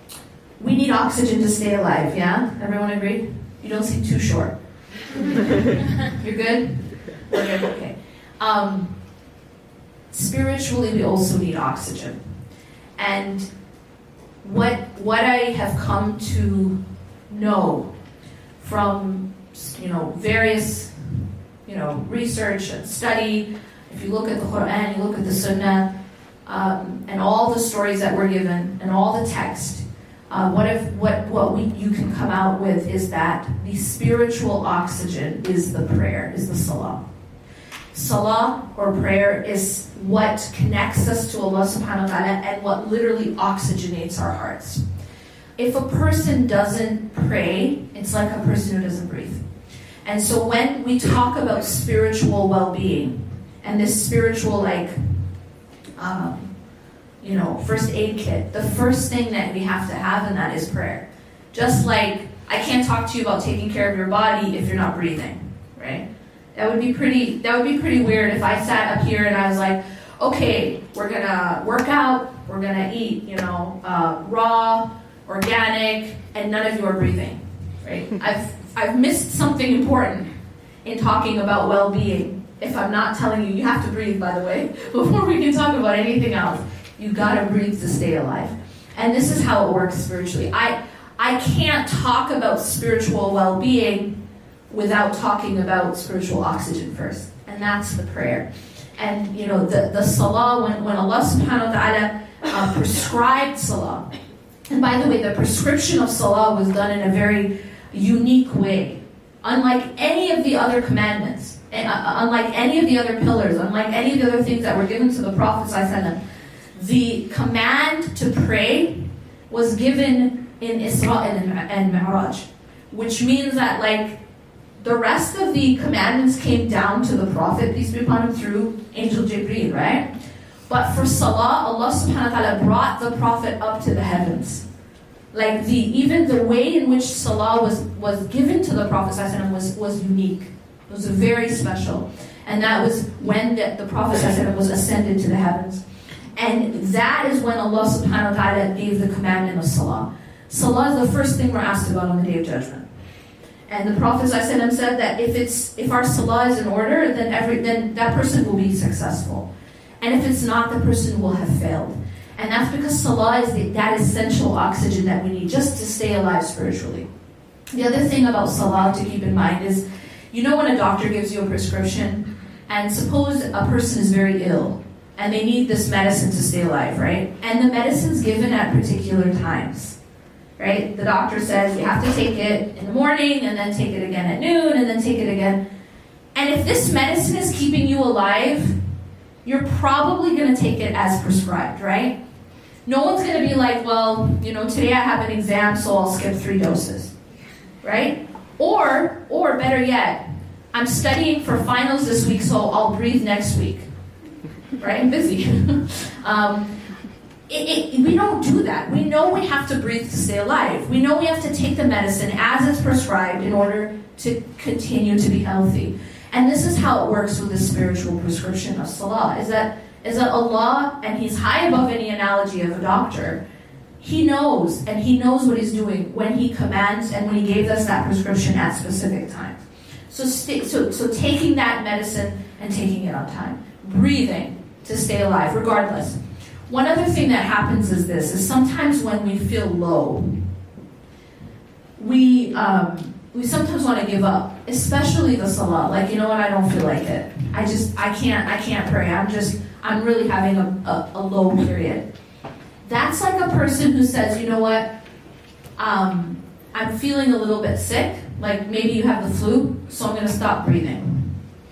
we need oxygen to stay alive, yeah? Everyone agree? You don't seem too short. You're good? We're good, okay. Um, spiritually, we also need oxygen. And what what I have come to know from, you know, various, you know, research and study, if you look at the Quran, you look at the Sunnah, um, and all the stories that were given, and all the text, uh, what if what what we you can come out with is that the spiritual oxygen is the prayer, is the salah. Salah, or prayer, is what connects us to Allah subhanahu wa ta'ala and what literally oxygenates our hearts. If a person doesn't pray, it's like a person who doesn't breathe. And so when we talk about spiritual well-being and this spiritual, like, um, you know, first aid kit, the first thing that we have to have in that is prayer. Just like I can't talk to you about taking care of your body if you're not breathing, right? That would be pretty. That would be pretty weird if I sat up here and I was like, "Okay, we're gonna work out. We're gonna eat, you know, uh, raw, organic, and none of you are breathing." Right? I've I've missed something important in talking about well-being. If I'm not telling you, you have to breathe. By the way, before we can talk about anything else, you gotta breathe to stay alive. And this is how it works spiritually. I I can't talk about spiritual well-being without talking about spiritual oxygen first. And that's the prayer. And, you know, the, the salah, when, when Allah subhanahu wa ta'ala uh, prescribed salah, and by the way, the prescription of salah was done in a very unique way. Unlike any of the other commandments, uh, unlike any of the other pillars, unlike any of the other things that were given to the Prophet ﷺ, the command to pray was given in Isra and, and Mi'raj, which means that, like, the rest of the commandments came down to the Prophet, peace be upon him, through Angel Jibreel, right? But for Salah, Allah subhanahu wa ta'ala brought the Prophet up to the heavens. Like the even the way in which salah was, was given to the Prophet ﷺ was, was unique. It was very special. And that was when the, the Prophet ﷺ was ascended to the heavens. And that is when Allah subhanahu wa ta'ala gave the commandment of salah. Salah is the first thing we're asked about on the Day of Judgment. And the Prophet ﷺ said that if it's if our salah is in order, then every then that person will be successful. And if it's not, the person will have failed. And that's because salah is the, that essential oxygen that we need just to stay alive spiritually. The other thing about salah to keep in mind is, you know when a doctor gives you a prescription, and suppose a person is very ill, and they need this medicine to stay alive, right? And the medicine's given at particular times, right? The doctor says you have to take it in the morning, and then take it again at noon, and then take it again. And if this medicine is keeping you alive, you're probably going to take it as prescribed, right? No one's going to be like, well, you know, today I have an exam, so I'll skip three doses, right? Or, or better yet, I'm studying for finals this week, so I'll breathe next week, right? I'm busy. um, it, it, we don't do that. We know we have to breathe to stay alive. We know we have to take the medicine as it's prescribed in order to continue to be healthy. And this is how it works with the spiritual prescription of salah, is that, is that Allah, and He's high above any analogy of a doctor, He knows, and He knows what He's doing when He commands and when He gave us that prescription at specific times. So, st- so, so taking that medicine and taking it on time. Breathing to stay alive, regardless. One other thing that happens is this, is sometimes when we feel low, we um, we sometimes want to give up, especially the salah. Like, you know what, I don't feel like it. I just, I can't, I can't pray. I'm just, I'm really having a, a, a low period. That's like a person who says, you know what, um, I'm feeling a little bit sick, like maybe you have the flu, so I'm going to stop breathing.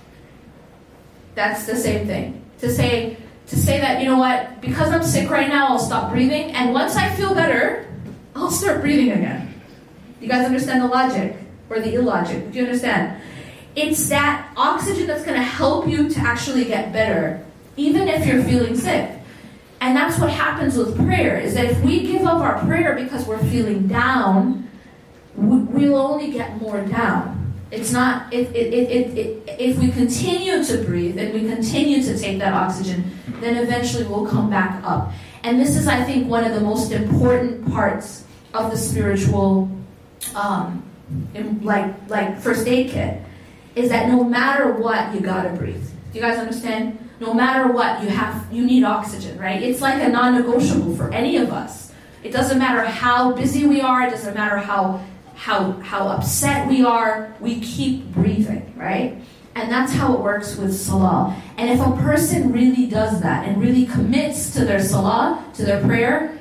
That's the same thing. To say, to say that, you know what, because I'm sick right now, I'll stop breathing, and once I feel better, I'll start breathing again. You guys understand the logic, or the illogic? Do you understand? It's that oxygen that's going to help you to actually get better, even if you're feeling sick. And that's what happens with prayer, is that if we give up our prayer because we're feeling down, we'll only get more down. It's not, it, it, it, it, it, if we continue to breathe and we continue to take that oxygen, then eventually we'll come back up. And this is, I think, one of the most important parts of the spiritual, um, in, like, like first aid kit, is that no matter what, you gotta breathe. Do you guys understand? No matter what, you have, you need oxygen, right? It's like a non-negotiable for any of us. It doesn't matter how busy we are. It doesn't matter how how how upset we are. We keep breathing, right? And that's how it works with salah. And if a person really does that and really commits to their salah, to their prayer,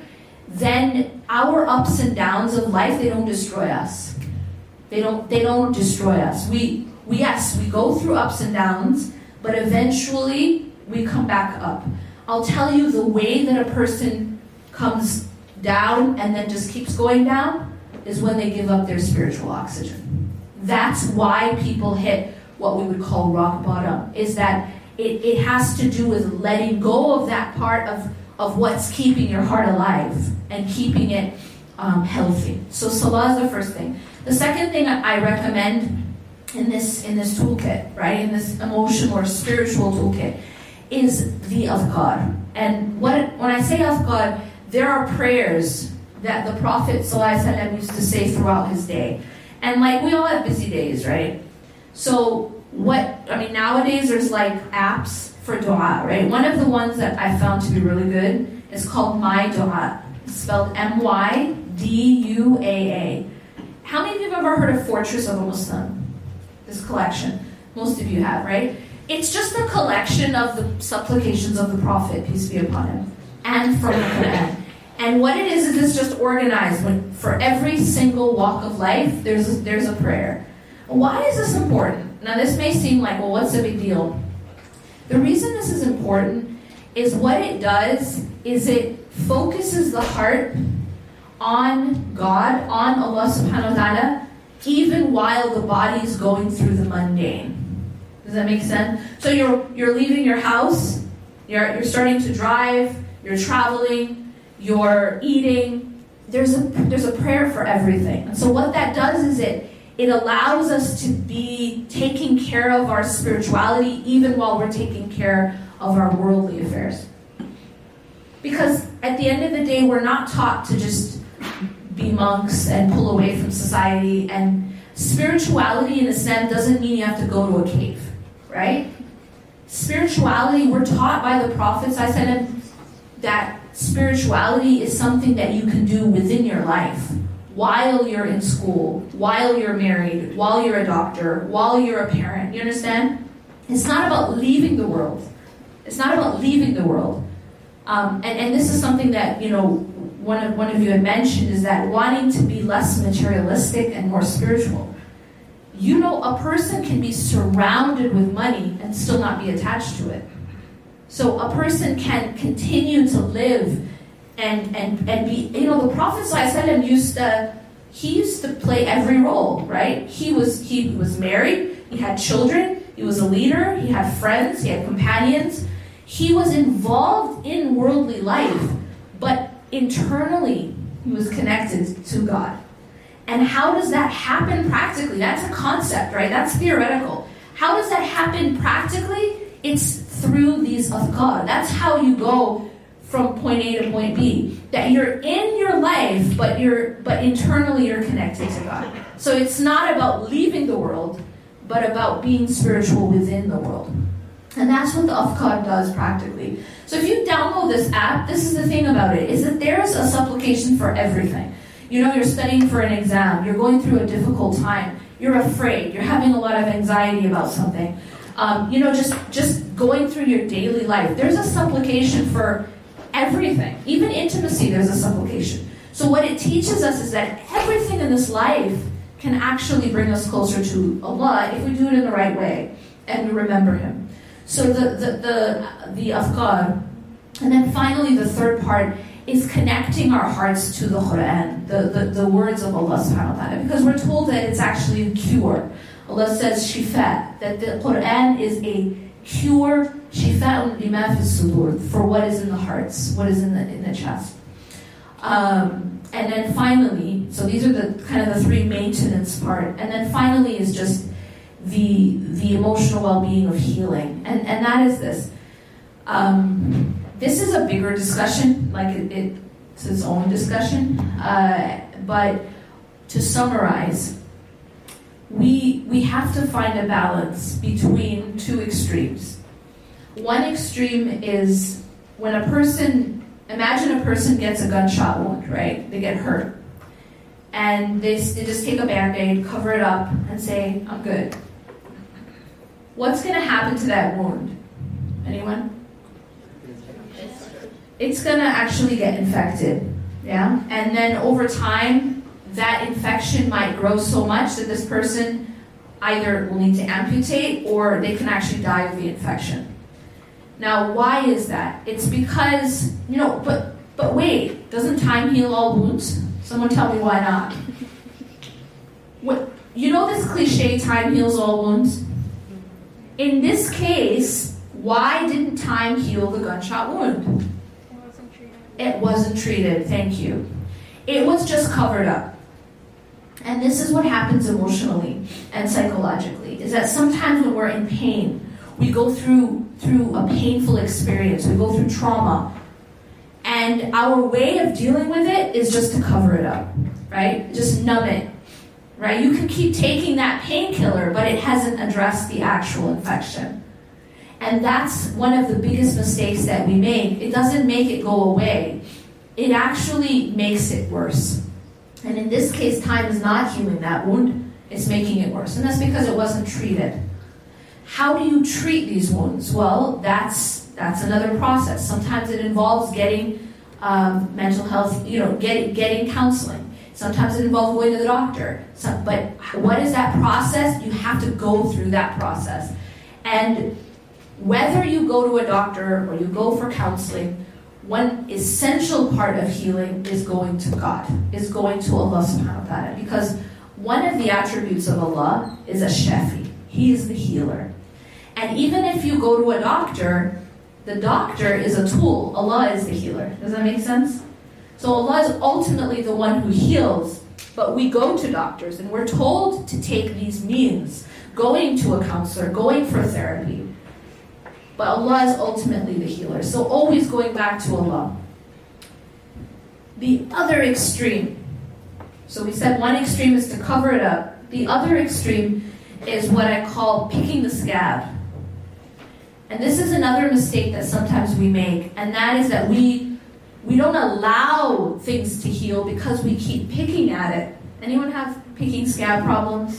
then our ups and downs of life, they don't destroy us. They don't they don't destroy us. We we yes, we go through ups and downs, but eventually we come back up. I'll tell you, the way that a person comes down and then just keeps going down is when they give up their spiritual oxygen. That's why people hit what we would call rock bottom, is that it, it has to do with letting go of that part of, of what's keeping your heart alive and keeping it um, healthy. So salah is the first thing. The second thing I recommend in this in this toolkit, right, in this emotional or spiritual toolkit, is the adhkar. And what, when I say adhkar, there are prayers that the Prophet ﷺ used to say throughout his day. And like, we all have busy days, right? So what, I mean, nowadays there's like apps for dua, right? One of the ones that I found to be really good is called My Dua. It's spelled M Y D U A A. How many of you have ever heard of Fortress of a Muslim? This collection. Most of you have, right? It's just a collection of the supplications of the Prophet, peace be upon him, and from the Quran. And what it is, is it's just organized. When, for every single walk of life, there's a, there's a prayer. Why is this important? Now, this may seem like, well, what's the big deal? The reason this is important is what it does is it focuses the heart on God, on Allah subhanahu wa ta'ala, even while the body is going through the mundane. Does that make sense? So you're you're leaving your house, you're you're starting to drive, you're traveling, you're eating, there's a there's a prayer for everything. And so what that does is it it allows us to be taking care of our spirituality even while we're taking care of our worldly affairs. Because at the end of the day, we're not taught to just be monks and pull away from society. And spirituality in Islam doesn't mean you have to go to a cave, right? Spirituality, we're taught by the Prophet ﷺ that spirituality is something that you can do within your life, while you're in school, while you're married, while you're a doctor, while you're a parent. You understand? It's not about leaving the world. It's not about leaving the world. Um, and, and this is something that, you know, one of one of you had mentioned, is that wanting to be less materialistic and more spiritual. You know, a person can be surrounded with money and still not be attached to it. So a person can continue to live and and, and be, you know, the Prophet ﷺ used to, he used to play every role, right? He was he was married, he had children, he was a leader, he had friends, he had companions. He was involved in worldly life, but internally he was connected to God. And how does that happen practically? That's a concept, right? That's theoretical. How does that happen practically? It's through these adhkar. That's how you go from point A to point B. That you're in your life, but you're but internally you're connected to God. So it's not about leaving the world, but about being spiritual within the world. And that's what the adhkar does practically. So if you download this app, this is the thing about it, is that there's a supplication for everything. You know, you're studying for an exam, you're going through a difficult time, you're afraid, you're having a lot of anxiety about something. Um, you know, just, just going through your daily life. There's a supplication for everything. Even intimacy, there's a supplication. So what it teaches us is that everything in this life can actually bring us closer to Allah if we do it in the right way and we remember Him. So the the the, the adhkar. And then finally the third part is connecting our hearts to the Quran, the, the, the words of Allah subhanahu wa ta'ala. Because we're told that it's actually a cure. Allah says shifa, that the Quran is a cure, shifa'un lima fi sudur, for what is in the hearts, what is in the in the chest. Um, and then finally, so these are the kind of the three maintenance part. And then finally is just the the emotional well-being of healing. And and that is this. Um, this is a bigger discussion, like it, it, it's its own discussion. Uh, but to summarize, we we have to find a balance between two extremes. One extreme is when a person, imagine a person gets a gunshot wound, right? They get hurt. And they, they just take a Band-Aid, cover it up, and say, I'm good. What's going to happen to that wound? Anyone? It's going to actually get infected, yeah? And then over time, that infection might grow so much that this person either will need to amputate or they can actually die of the infection. Now, why is that? It's because, you know, but but wait, doesn't time heal all wounds? Someone tell me why not. What, you know this cliche, time heals all wounds? In this case, why didn't time heal the gunshot wound? It wasn't treated. It wasn't treated, thank you. It was just covered up. And this is what happens emotionally and psychologically, is that sometimes when we're in pain, we go through through a painful experience, we go through trauma, and our way of dealing with it is just to cover it up, right? Just numb it, right? You can keep taking that painkiller, but it hasn't addressed the actual infection. And that's one of the biggest mistakes that we make. It doesn't make it go away. It actually makes it worse. And in this case, time is not healing that wound, it's making it worse. And that's because it wasn't treated. How do you treat these wounds? Well, that's that's another process. Sometimes it involves getting um, mental health, you know, getting getting counseling. Sometimes it involves going to the doctor. So, but what is that process? You have to go through that process. And whether you go to a doctor or you go for counseling, one essential part of healing is going to God, is going to Allah subhanahu wa ta'ala. Because one of the attributes of Allah is a shafi. He is the healer. And even if you go to a doctor, the doctor is a tool. Allah is the healer. Does that make sense? So Allah is ultimately the one who heals, but we go to doctors and we're told to take these means, going to a counselor, going for therapy. But Allah is ultimately the healer. So always going back to Allah. The other extreme. So we said one extreme is to cover it up. The other extreme is what I call picking the scab. And this is another mistake that sometimes we make, and that is that we we don't allow things to heal because we keep picking at it. Anyone have picking scab problems?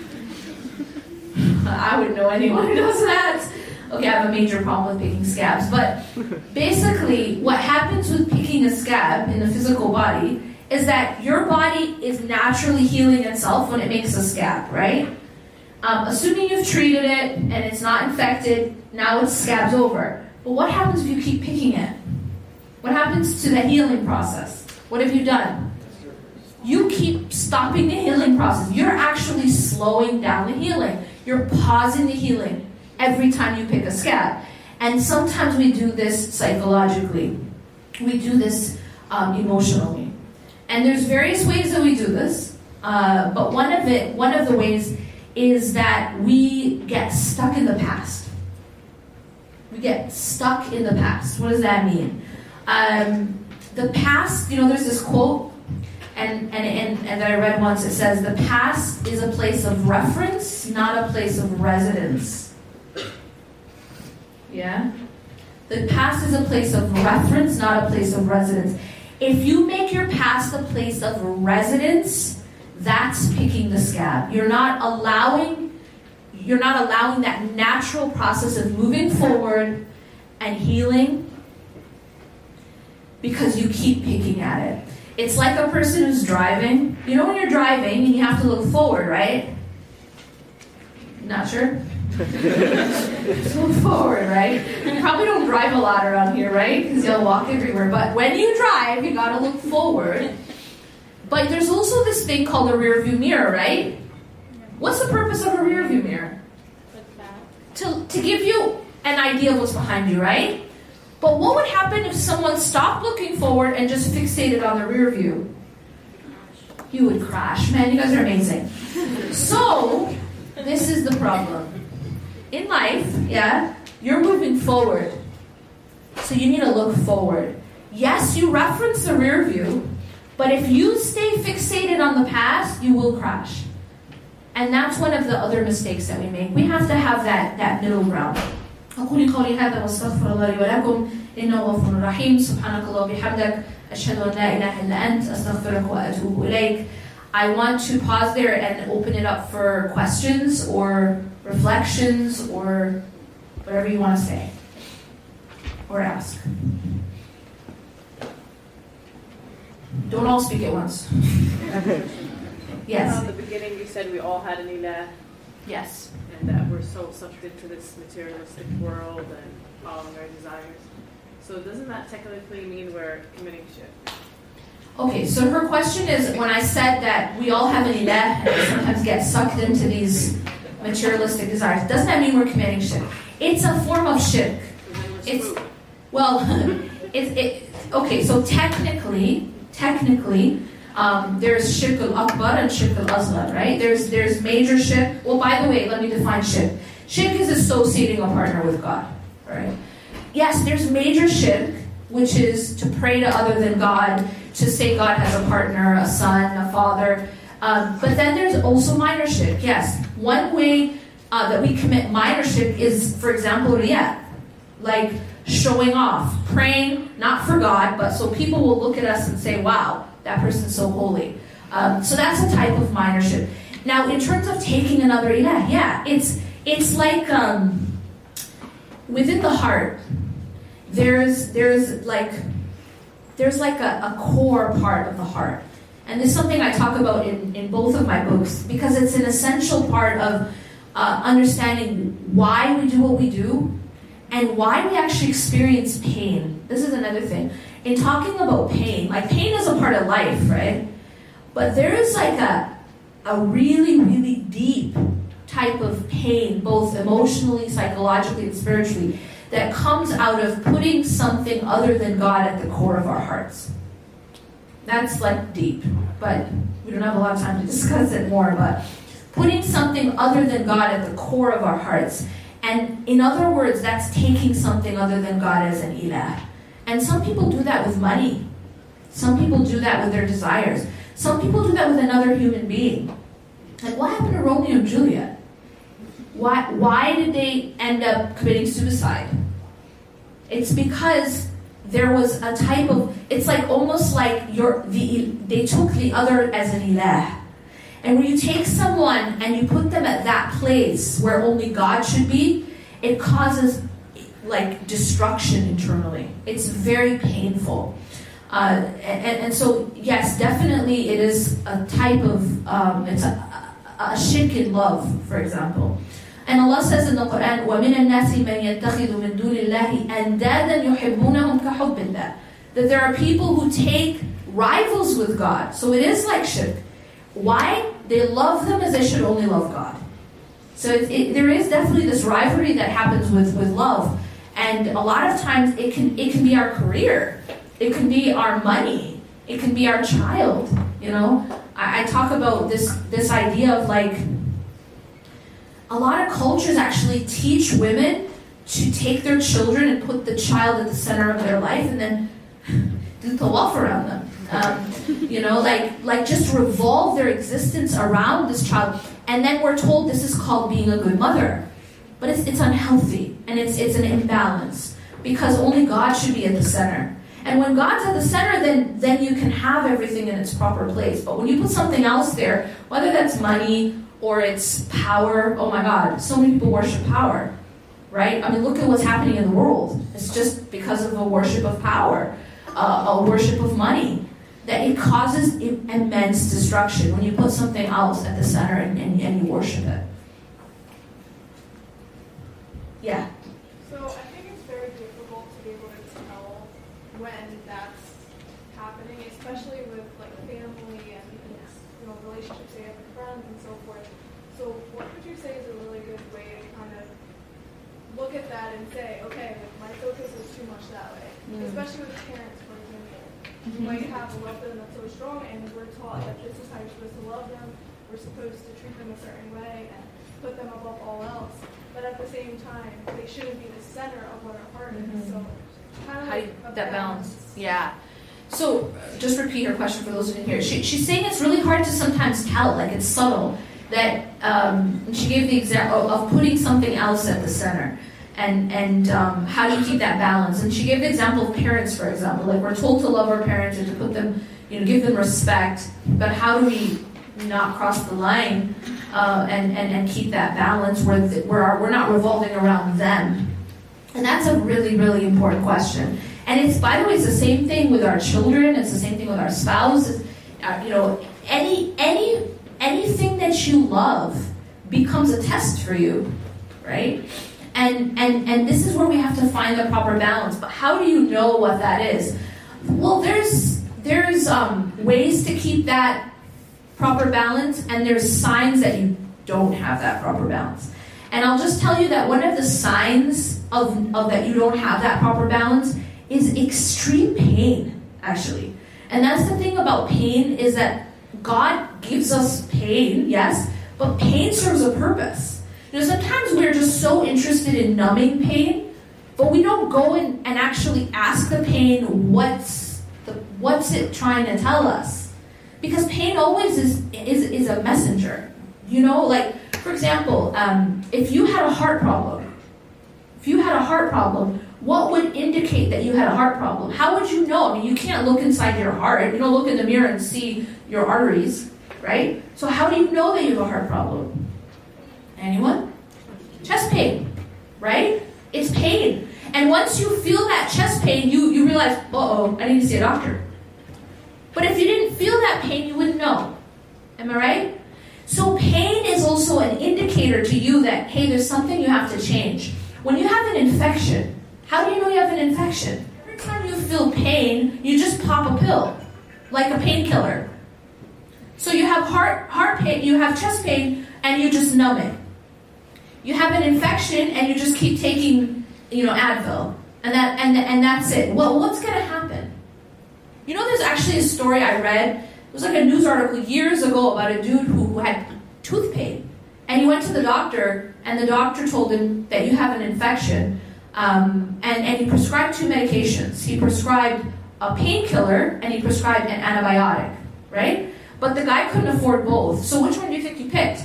I wouldn't know anyone who does that. Okay, I have a major problem with picking scabs. But basically, what happens with picking a scab in the physical body is that your body is naturally healing itself when it makes a scab, right? Um, assuming you've treated it and it's not infected, now it's scabs over. But what happens if you keep picking it? What happens to the healing process? What have you done? You keep stopping the healing process. You're actually slowing down the healing. You're pausing the healing every time you pick a scab. And sometimes we do this psychologically. We do this um, emotionally. And there's various ways that we do this. Uh, but one of it, one of the ways is that we get stuck in the past. We get stuck in the past. What does that mean? Um, the past, you know, there's this quote, and, and, and, and that I read once. It says, the past is a place of reference, not a place of residence. Yeah? The past is a place of reference, not a place of residence. If you make your past a place of residence, that's picking the scab. You're not allowing, you're not allowing that natural process of moving forward and healing because you keep picking at it. It's like a person who's driving. You know when you're driving and you have to look forward, right? Not sure? Just look forward, right? You probably don't drive a lot around here, right? Because you'll walk everywhere. But when you drive, you gotta look forward. But there's also this thing called a rear view mirror, right? What's the purpose of a rear view mirror? To, to give you an idea of what's behind you, right? But what would happen if someone stopped looking forward and just fixated on the rear view? You would crash. Man, you guys are amazing. So, this is the problem. In life, yeah, you're moving forward. So you need to look forward. Yes, you reference the rear view, but if you stay fixated on the past, you will crash. And that's one of the other mistakes that we make. We have to have that, that middle ground. أقول قولي هذا واستغفر الله لي ولكم إنه غفور رحيم سبحانك اللهم وبحمدك أشهد أن لا إله إلا أنت أستغفرك وأتوب إليك. I want to pause there and open it up for questions or reflections or whatever you want to say or ask. Don't all speak at once. Yes. At the beginning you said we all had an ilah. Yes. And that we're so sucked into this materialistic world and following our desires. So doesn't that technically mean we're committing shirk? Okay, so her question is, when I said that we all have an ilah and we sometimes get sucked into these materialistic desires, doesn't that mean we're committing shirk? It's a form of shirk. It's, well, it, it, okay, so technically, technically, um, there's shirk al-akbar and shirk al-asghar, right? There's there's major shirk. Well, by the way, let me define shirk. Shirk is associating a partner with God, right? Yes, there's major shirk, which is to pray to other than God, to say God has a partner, a son, a father. Um, but then there's also minor shirk. Yes, one way uh, that we commit minor shirk is, for example, riyah, like showing off, praying not for God, but so people will look at us and say, wow, that person's so holy. Um, so that's a type of minor shirk. Now, in terms of taking another ilah, yeah, it's it's like um, within the heart, there's there's like there's like a, a core part of the heart. And this is something I talk about in, in both of my books, because it's an essential part of uh, understanding why we do what we do and why we actually experience pain. This is another thing. In talking about pain, like pain is a part of life, right? But there is like a, a really, really deep type of pain, both emotionally, psychologically, and spiritually, that comes out of putting something other than God at the core of our hearts. That's like deep, but we don't have a lot of time to discuss it more, but putting something other than God at the core of our hearts. And in other words, that's taking something other than God as an ilah. And some people do that with money. Some people do that with their desires. Some people do that with another human being. Like, what happened to Romeo and Juliet? Why, why did they end up committing suicide? It's because there was a type of, it's like almost like you're, the, they took the other as an ilah. And when you take someone and you put them at that place where only God should be, it causes like destruction internally. It's very painful. Uh, and, and so, yes, definitely it is a type of, um, it's a, a, a shirk in love, for example. And Allah says in the Quran, وَمِنَ النَّاسِ مَنْ يَتَّخِذُ مِن دُونِ اللَّهِ أَنْدَادًا يُحِبُّونَهُمْ كَحُبِّ اللَّهِ. That there are people who take rivals with God. So it is like shirk. Why? They love them as they should only love God. So it, it, there is definitely this rivalry that happens with, with love. And a lot of times it can it can be our career. It can be our money. It can be our child. You know, I, I talk about this this idea of like, a lot of cultures actually teach women to take their children and put the child at the center of their life and then do tawaf around them. Um, you know, like like just revolve their existence around this child. And then we're told this is called being a good mother. But it's it's unhealthy and it's it's an imbalance because only God should be at the center. And when God's at the center, then then you can have everything in its proper place. But when you put something else there, whether that's money or it's power, oh my God, so many people worship power, right? I mean, look at what's happening in the world. It's just because of a worship of power, uh, a worship of money, that it causes immense destruction when you put something else at the center and, and, and you worship it. Yeah. So I think it's very difficult to be able to tell when that's happening, especially with like family and you know relationships they have with friends and so forth. So what would you say is a really good way to kind of look at that and say, okay, like my focus is too much that way, mm. especially with parents, for example. Mm-hmm. You might have a love for them that's so strong, and we're taught that this is how you're supposed to love them. We're supposed to treat them a certain way and put them above all else. But at the same time, they shouldn't be the center of what our heart mm-hmm. is. So kind of like How, that balance. balance. Yeah. So just repeat her question for those who didn't hear. She, she's saying it's really hard to sometimes tell, like it's subtle. That um, she gave the example of putting something else at the center. And and um, how do you keep that balance? And she gave the example of parents, for example. Like we're told to love our parents and to put them, you know, give them respect. But how do we not cross the line uh, and, and and keep that balance where the, where our, we're not revolving around them? And that's a really really important question. And it's, by the way, it's the same thing with our children. It's the same thing with our spouse. Uh, you know, any any anything that you love becomes a test for you, right? And, and and this is where we have to find the proper balance. But how do you know what that is? Well, there's there's um, ways to keep that proper balance, and there's signs that you don't have that proper balance. And I'll just tell you that one of the signs of, of that you don't have that proper balance is extreme pain, actually. And that's the thing about pain, is that God gives us pain, yes, but pain serves a purpose. You know, sometimes we're just so interested in numbing pain, but we don't go in and actually ask the pain what's the, what's it trying to tell us. Because pain always is is, is a messenger. You know, like, for example, um, if you had a heart problem, if you had a heart problem, what would indicate that you had a heart problem? How would you know? I mean, you can't look inside your heart. You don't look in the mirror and see your arteries, right? So how do you know that you have a heart problem? Anyone? Chest pain, right? It's pain. And once you feel that chest pain, you, you realize, uh-oh, I need to see a doctor. But if you didn't feel that pain, you wouldn't know. Am I right? So pain is also an indicator to you that, hey, there's something you have to change. When you have an infection, how do you know you have an infection? Every time you feel pain, you just pop a pill, like a painkiller. So you have heart heart pain, you have chest pain, and you just numb it. You have an infection, and you just keep taking, you know, Advil, and that and and that's it. Well, what's going to happen? You know, there's actually a story I read. It was like a news article years ago about a dude who, who had tooth pain. And he went to the doctor, and the doctor told him that you have an infection. Um, and, and he prescribed two medications. He prescribed a painkiller, and he prescribed an antibiotic, right? But the guy couldn't afford both. So which one do you think he picked?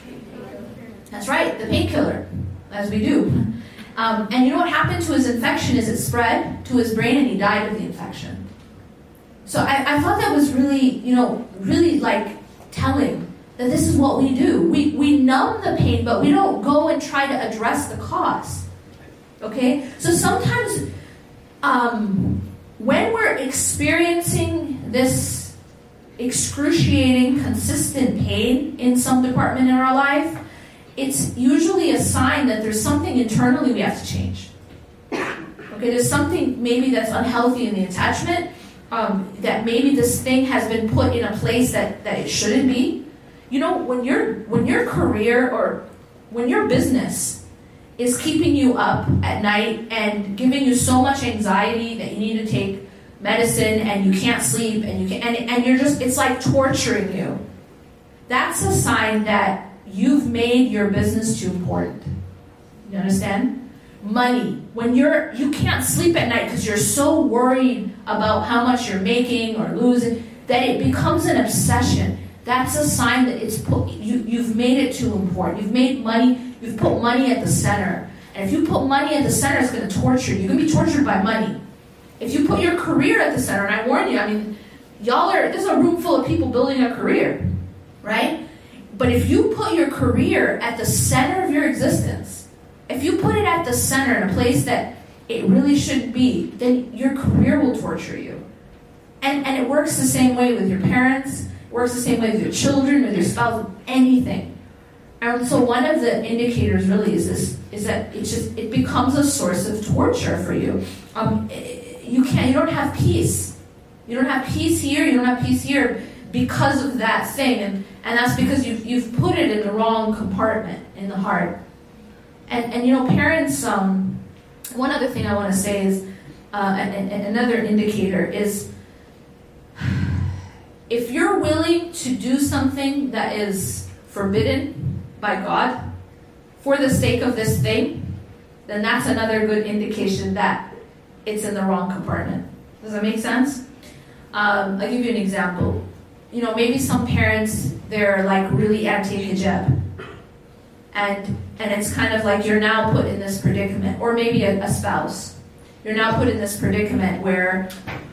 That's right, the painkiller, as we do. Um, and you know what happened to his infection is it spread to his brain, and he died of the infection. So I, I thought that was really, you know, really like telling that this is what we do. We, we numb the pain, but we don't go and try to address the cause. Okay? So sometimes um, when we're experiencing this excruciating, consistent pain in some department in our life, it's usually a sign that there's something internally we have to change. Okay, there's something maybe that's unhealthy in the attachment, um, that maybe this thing has been put in a place that, that it shouldn't be. You know, when your when your career or when your business is keeping you up at night and giving you so much anxiety that you need to take medicine and you can't sleep and you can and, and you're just it's like torturing you. That's a sign that you've made your business too important. You understand? Money. When you're you can't sleep at night because you're so worried about how much you're making or losing that it becomes an obsession. That's a sign that it's put, you, you've made it too important. You've made money, you've put money at the center. And if you put money at the center, it's going to torture you. You're going to be tortured by money. If you put your career at the center, and I warn you, I mean, y'all are, there's a room full of people building a career, right? But if you put your career at the center of your existence, if you put it at the center in a place that it really shouldn't be, then your career will torture you. And, and it works the same way with your parents. Works the same way with your children, with your spouse, with anything. And so one of the indicators really is this: is that it just it becomes a source of torture for you. Um, you can't, you don't have peace. You don't have peace here. You don't have peace here because of that thing, and and that's because you've you've put it in the wrong compartment in the heart. And and you know, parents. Um, one other thing I want to say is, uh, and, and another indicator is. If you're willing to do something that is forbidden by God for the sake of this thing, then that's another good indication that it's in the wrong compartment. Does that make sense? Um, I'll give you an example. You know, maybe some parents, they're like really anti-hijab. And and it's kind of like you're now put in this predicament. Or maybe a, a spouse. You're now put in this predicament where...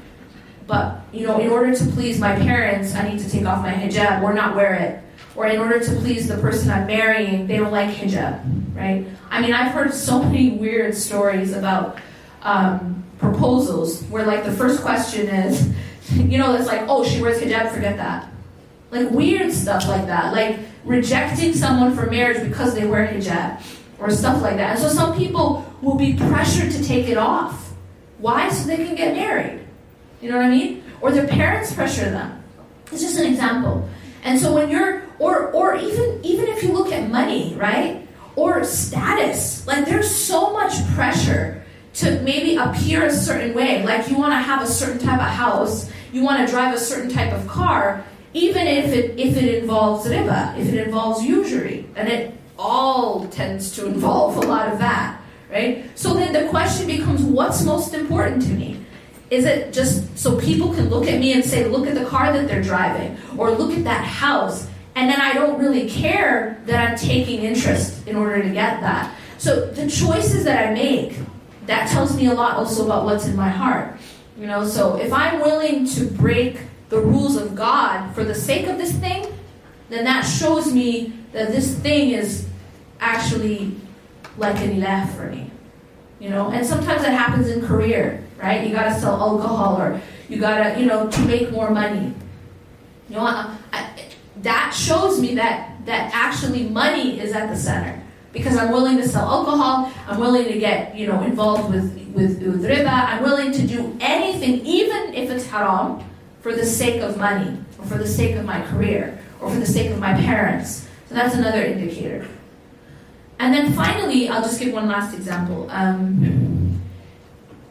But, you know, in order to please my parents, I need to take off my hijab or not wear it. Or in order to please the person I'm marrying, they don't like hijab, right? I mean, I've heard so many weird stories about um, proposals where, like, the first question is, you know, it's like, oh, she wears hijab, forget that. Like, weird stuff like that. Like, rejecting someone for marriage because they wear hijab or stuff like that. And so some people will be pressured to take it off. Why? So they can get married. You know what I mean? Or their parents pressure them. It's just an example. And so when you're, or or even even if you look at money, right? Or status, like there's so much pressure to maybe appear a certain way. Like you want to have a certain type of house, you want to drive a certain type of car, even if it if it involves riba, if it involves usury, and it all tends to involve a lot of that, right? So then the question becomes, what's most important to me? Is it just so people can look at me and say, look at the car that they're driving, or look at that house, and then I don't really care that I'm taking interest in order to get that. So the choices that I make, that tells me a lot also about what's in my heart. You know, so if I'm willing to break the rules of God for the sake of this thing, then that shows me that this thing is actually like an ilah for me. You know, and sometimes that happens in career, right? You gotta sell alcohol, or you gotta, you know, to make more money. You know, I, I, that shows me that that actually money is at the center, because I'm willing to sell alcohol. I'm willing to get, you know, involved with with, with riba. I'm willing to do anything, even if it's haram, for the sake of money, or for the sake of my career, or for the sake of my parents. So that's another indicator. And then finally, I'll just give one last example. Um,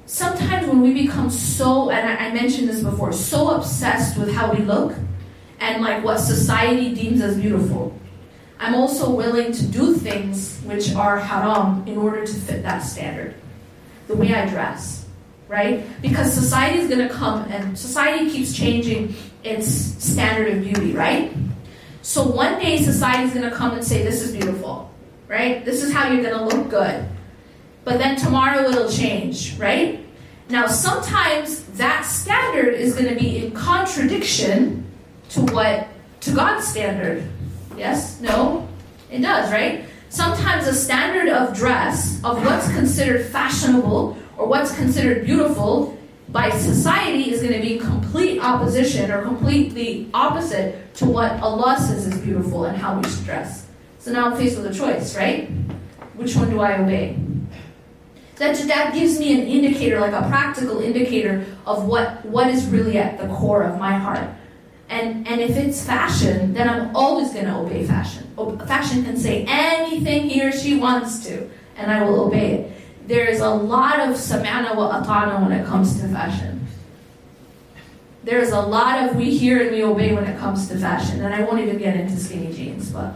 sometimes when we become so, and I, I mentioned this before, so obsessed with how we look and like what society deems as beautiful, I'm also willing to do things which are haram in order to fit that standard. The way I dress, right? Because society is going to come, and society keeps changing its standard of beauty, right? So one day society is going to come and say, this is beautiful, right? This is how you're going to look good. But then tomorrow it'll change, right? Now sometimes that standard is going to be in contradiction to what, to God's standard. Yes? No? It does, right? Sometimes a standard of dress, of what's considered fashionable or what's considered beautiful by society is going to be in complete opposition or completely opposite to what Allah says is beautiful and how we should dress. So now I'm faced with a choice, right? Which one do I obey? That, that gives me an indicator, like a practical indicator of what, what is really at the core of my heart. And and if it's fashion, then I'm always going to obey fashion. O- fashion can say anything he or she wants to, and I will obey it. There is a lot of sam'ana wa ata'na when it comes to fashion. There is a lot of we hear and we obey when it comes to fashion. And I won't even get into skinny jeans, but...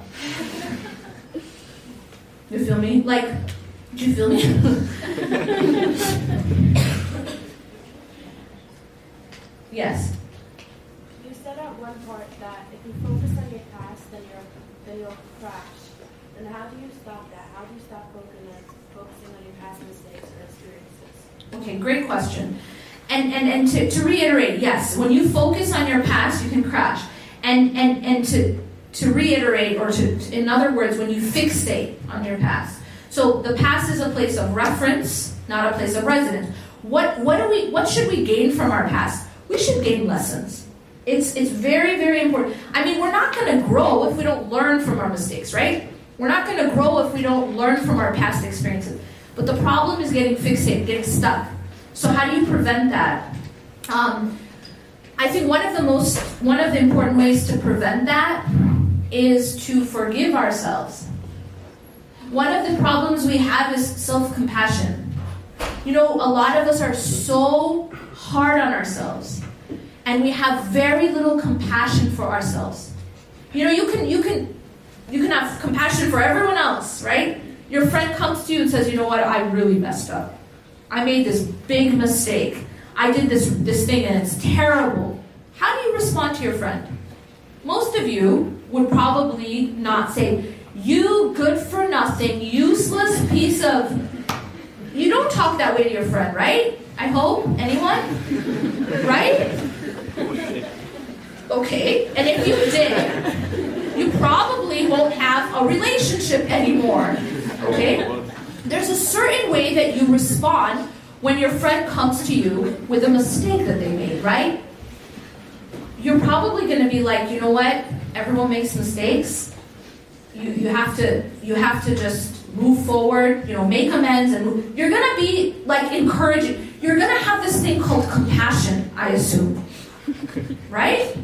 You feel me? Like, do you feel me? Yes. You said at one part that if you focus on your past, then you're then you'll crash. And how do you stop that? How do you stop focusing on, focusing on your past mistakes or experiences? Okay, great question. And and, and to, to reiterate, yes, when you focus on your past, you can crash. And and, and to to reiterate, or to, in other words, when you fixate on your past. So the past is a place of reference, not a place of residence. What what do we what should we gain from our past? We should gain lessons. It's it's very, very important. I mean, we're not going to grow if we don't learn from our mistakes, right? We're not going to grow if we don't learn from our past experiences. But the problem is getting fixated, getting stuck. So how do you prevent that? Um, I think one of the most, one of the important ways to prevent that is to forgive ourselves. One of the problems we have is self-compassion. You know, a lot of us are so hard on ourselves, and we have very little compassion for ourselves. You know, you can you can you can have compassion for everyone else, right? Your friend comes to you and says, you know what, I really messed up. I made this big mistake. I did this this thing and it's terrible. How do you respond to your friend? Most of you would probably not say, you good for nothing, useless piece of... You don't talk that way to your friend, right? I hope. Anyone? Right? Okay. And if you did, you probably won't have a relationship anymore. Okay? There's a certain way that you respond when your friend comes to you with a mistake that they made, right? You're probably going to be like, you know what? Everyone makes mistakes. You you have to you have to just move forward, you know, make amends, and move. You're going to be like encouraging. You're going to have this thing called compassion, I assume. Right?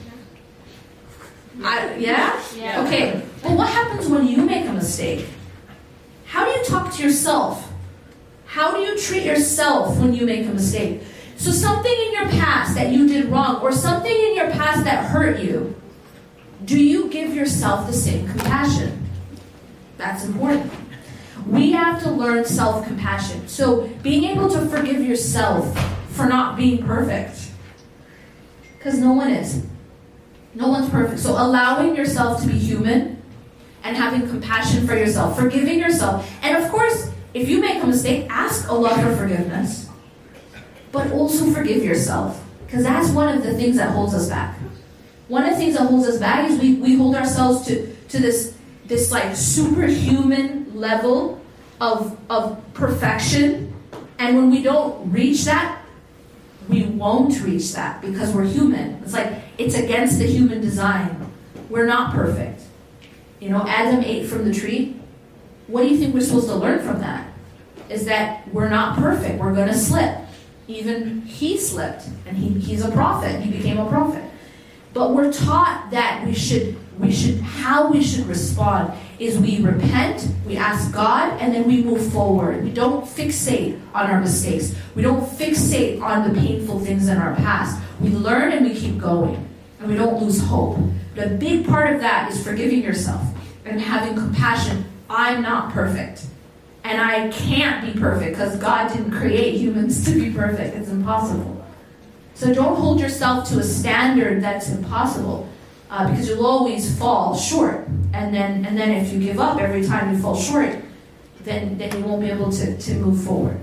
I, yeah? Yeah. Okay. Well, what happens when you make a mistake? How do you talk to yourself? How do you treat yourself when you make a mistake? So something in your past that you did wrong, or something in your past that hurt you, do you give yourself the same compassion? That's important. We have to learn self-compassion. So being able to forgive yourself for not being perfect. Because no one is. No one's perfect. So allowing yourself to be human and having compassion for yourself, forgiving yourself. And of course, if you make a mistake, ask Allah for forgiveness. But also forgive yourself. Because that's one of the things that holds us back. One of the things that holds us back is we, we hold ourselves to, to this, this like superhuman level of, of perfection. And when we don't reach that, we won't reach that because we're human. It's like, it's against the human design. We're not perfect. You know, Adam ate from the tree. What do you think we're supposed to learn from that? Is that we're not perfect. We're going to slip. Even he slipped, and he, he's a prophet. He became a prophet. But we're taught that we should we should, how we should respond is we repent, we ask God, and then we move forward. We don't fixate on our mistakes. We don't fixate on the painful things in our past. We learn and we keep going, and we don't lose hope. But a big part of that is forgiving yourself and having compassion. I'm not perfect, and I can't be perfect because God didn't create humans to be perfect. It's impossible. So don't hold yourself to a standard that's impossible. Uh, because you'll always fall short, and then and then if you give up every time you fall short, then then you won't be able to, to move forward.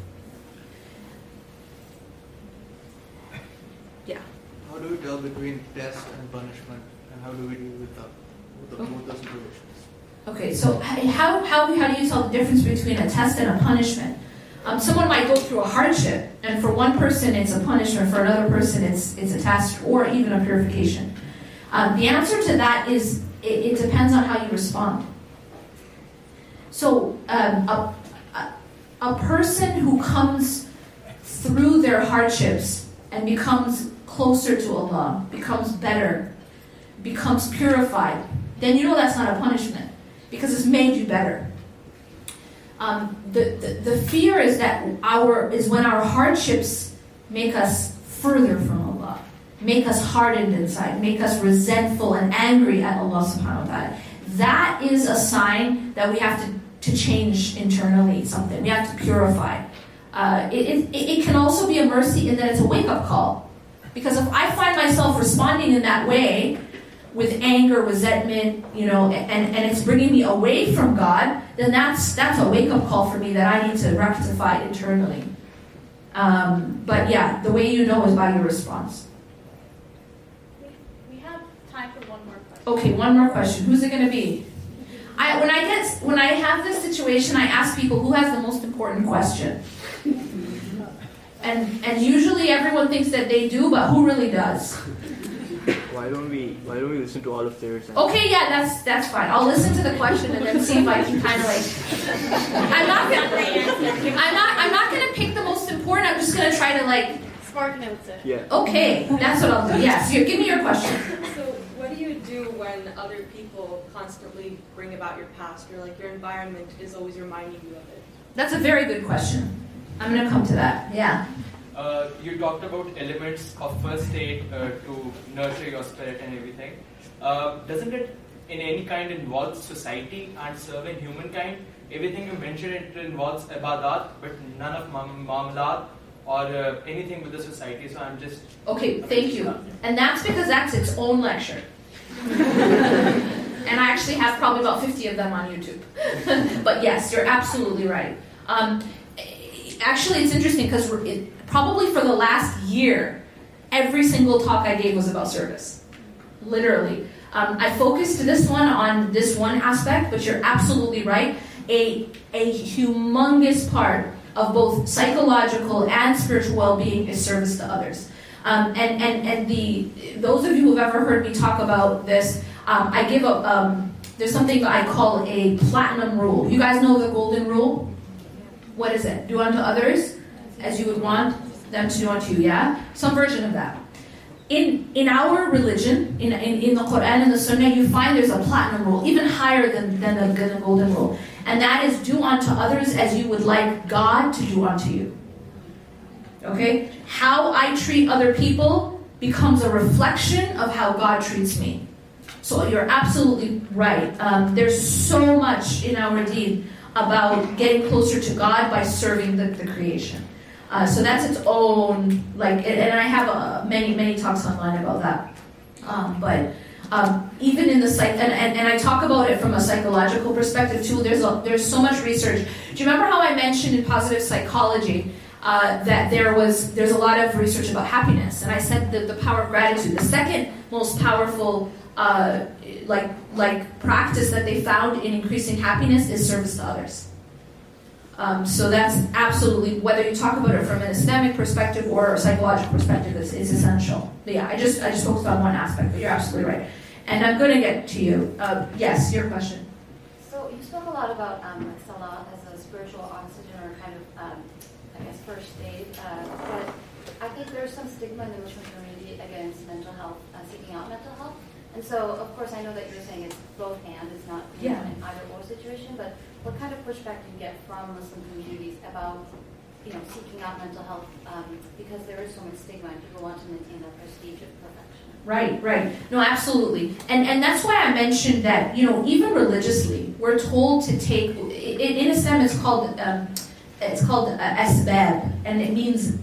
Yeah. How do we tell between test and punishment, and how do we deal with the, with the both those situations? Okay, so how how how do you tell the difference between a test and a punishment? Um, someone might go through a hardship, and for one person it's a punishment, for another person it's it's a test or even a purification. Um, the answer to that is it, it depends on how you respond. So um, a, a, a person who comes through their hardships and becomes closer to Allah, becomes better, becomes purified, then you know that's not a punishment because it's made you better. Um, the, the, the fear is that our is when our hardships make us further from Allah, make us hardened inside, make us resentful and angry at Allah subhanahu wa ta'ala. That is a sign that we have to, to change internally something. We have to purify. Uh, it, it, it can also be a mercy in that it's a wake-up call. Because if I find myself responding in that way, with anger, resentment, you know, and, and it's bringing me away from God, then that's that's a wake-up call for me that I need to rectify internally. Um, but yeah, the way you know is by your response. Time for one more question. Okay, one more question. Who's it going to be? I when I get when I have this situation, I ask people who has the most important question, and and usually everyone thinks that they do, but who really does? Why don't we Why don't we listen to all of theirs? Okay, yeah, that's that's fine. I'll listen to the question and then see if I can kind of like. I'm not gonna. I'm not. I'm not gonna pick the most important. I'm just gonna try to like. Spark notes it. Yeah. Okay, that's what I'll do. Yes, yeah, so give me your question. So, what do you do when other people constantly bring about your past, or like your environment is always reminding you of it? That's a very good question. I'm gonna come to that. Yeah. Uh, you talked about elements of first aid uh, to nurture your spirit and everything. Uh, doesn't it in any kind involve society and serving humankind? Everything you mentioned, it involves ibadat, but none of ma'amalat or uh, anything with the society. So I'm just... Okay, thank you. And that's because that's its own lecture. And I actually have probably about fifty of them on YouTube. But yes, you're absolutely right. Um, actually, it's interesting because it, probably for the last year, every single talk I gave was about service. Literally. Um, I focused this one on this one aspect, but you're absolutely right. A, a humongous part of both psychological and spiritual well-being is service to others. Um, and and, and the those of you who've ever heard me talk about this, um, I give a, um, there's something I call a platinum rule. You guys know the golden rule? What is it? Do unto others as you would want them to do unto you, yeah? Some version of that. In in our religion, in, in, in the Quran and the Sunnah, you find there's a platinum rule, even higher than, than, the, than the golden rule. And that is do unto others as you would like God to do unto you. Okay? How I treat other people becomes a reflection of how God treats me. So you're absolutely right. Um, there's so much in our deed about getting closer to God by serving the, the creation. Uh, so that's its own, like, and I have uh, many, many talks online about that. Um, but um, even in the psych, and, and, and I talk about it from a psychological perspective too. There's a, there's so much research. Do you remember how I mentioned in positive psychology uh, that there was there's a lot of research about happiness? And I said that the power of gratitude. The second most powerful uh, like like practice that they found in increasing happiness is service to others. Um, so that's absolutely, whether you talk about it from an Islamic perspective or a psychological perspective, is, is essential. But yeah, I just I just focused on one aspect, but you're absolutely right. And I'm going to get to you. Uh, yes, your question. So you spoke a lot about um, like salah as a spiritual oxygen or kind of, um, I guess, first aid. Uh, but I think there's some stigma in the Muslim community against mental health, uh, seeking out mental health. And so, of course, I know that you're saying it's both and, it's not you know, Yeah. an either or situation, but what kind of pushback do you get from Muslim communities about, you know, seeking out mental health, um, because there is so much stigma and people want to maintain that prestige of perfection? Right, right. No, absolutely. And and that's why I mentioned that, you know, even religiously, we're told to take, in, in Islam it's called, um, it's called uh, asbab, and it means,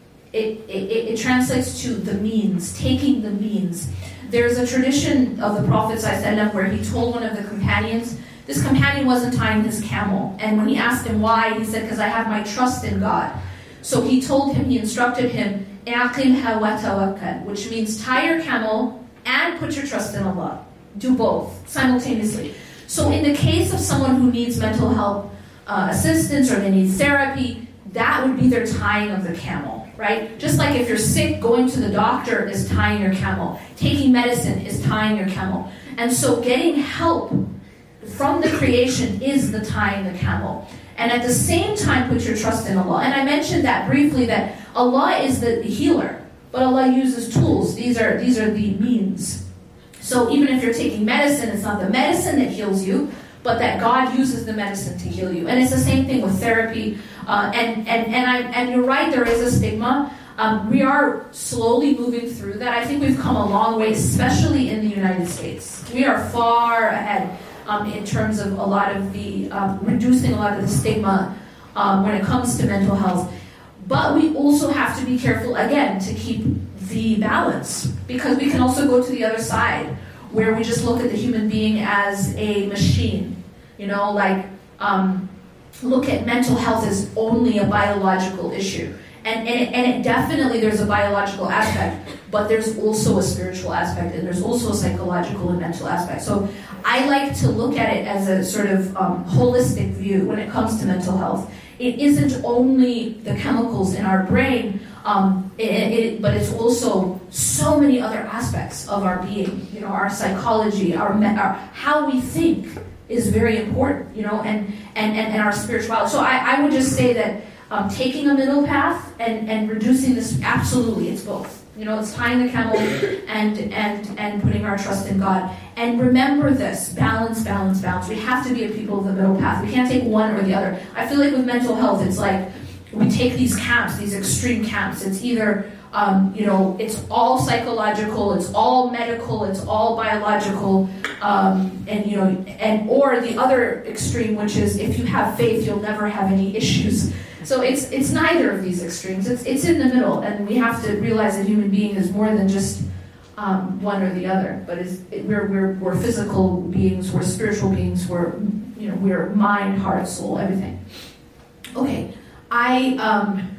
it, it, it translates to the means, taking the means. There's a tradition of the Prophet ﷺ where he told one of the companions, this companion wasn't tying his camel, and when he asked him why, he said, because I have my trust in God. So he told him, he instructed him, "Aqilha wa tawakkal," which means tie your camel and put your trust in Allah. Do both simultaneously. So in the case of someone who needs mental health uh, assistance or they need therapy, that would be their tying of the camel, right? Just like if you're sick, going to the doctor is tying your camel. Taking medicine is tying your camel. And so getting help from the creation is the tying the camel. And at the same time, put your trust in Allah. And I mentioned that briefly, that Allah is the healer, but Allah uses tools. These are these are the means. So even if you're taking medicine, it's not the medicine that heals you, but that God uses the medicine to heal you. And it's the same thing with therapy. Uh, and and and I and you're right, there is a stigma. Um, we are slowly moving through that. I think we've come a long way, especially in the United States. We are far ahead um, in terms of a lot of the um, reducing a lot of the stigma um, when it comes to mental health. But we also have to be careful, again, to keep the balance, because we can also go to the other side, where we just look at the human being as a machine. You know, like, um, look at mental health as only a biological issue. And, and, it, and it definitely, there's a biological aspect, but there's also a spiritual aspect, and there's also a psychological and mental aspect. So I like to look at it as a sort of um, holistic view when it comes to mental health. It isn't only the chemicals in our brain, um, it, it, but it's also so many other aspects of our being. You know, our psychology, our, our how we think is very important. You know, and and, and, and our spirituality. So I, I would just say that um, taking a middle path and, and reducing this, absolutely, it's both. You know, it's tying the camel and and and putting our trust in God. And remember this, balance, balance, balance. We have to be a people of the middle path. We can't take one or the other. I feel like with mental health, it's like we take these camps, these extreme camps. It's either, um, you know, it's all psychological, it's all medical, it's all biological, um, and, you know, and or the other extreme, which is if you have faith, you'll never have any issues. So it's it's neither of these extremes. It's it's in the middle, and we have to realize that human being is more than just um, one or the other. But it's, it, we're we're we're physical beings, we're spiritual beings, we're you know we're mind, heart, soul, everything. Okay, I um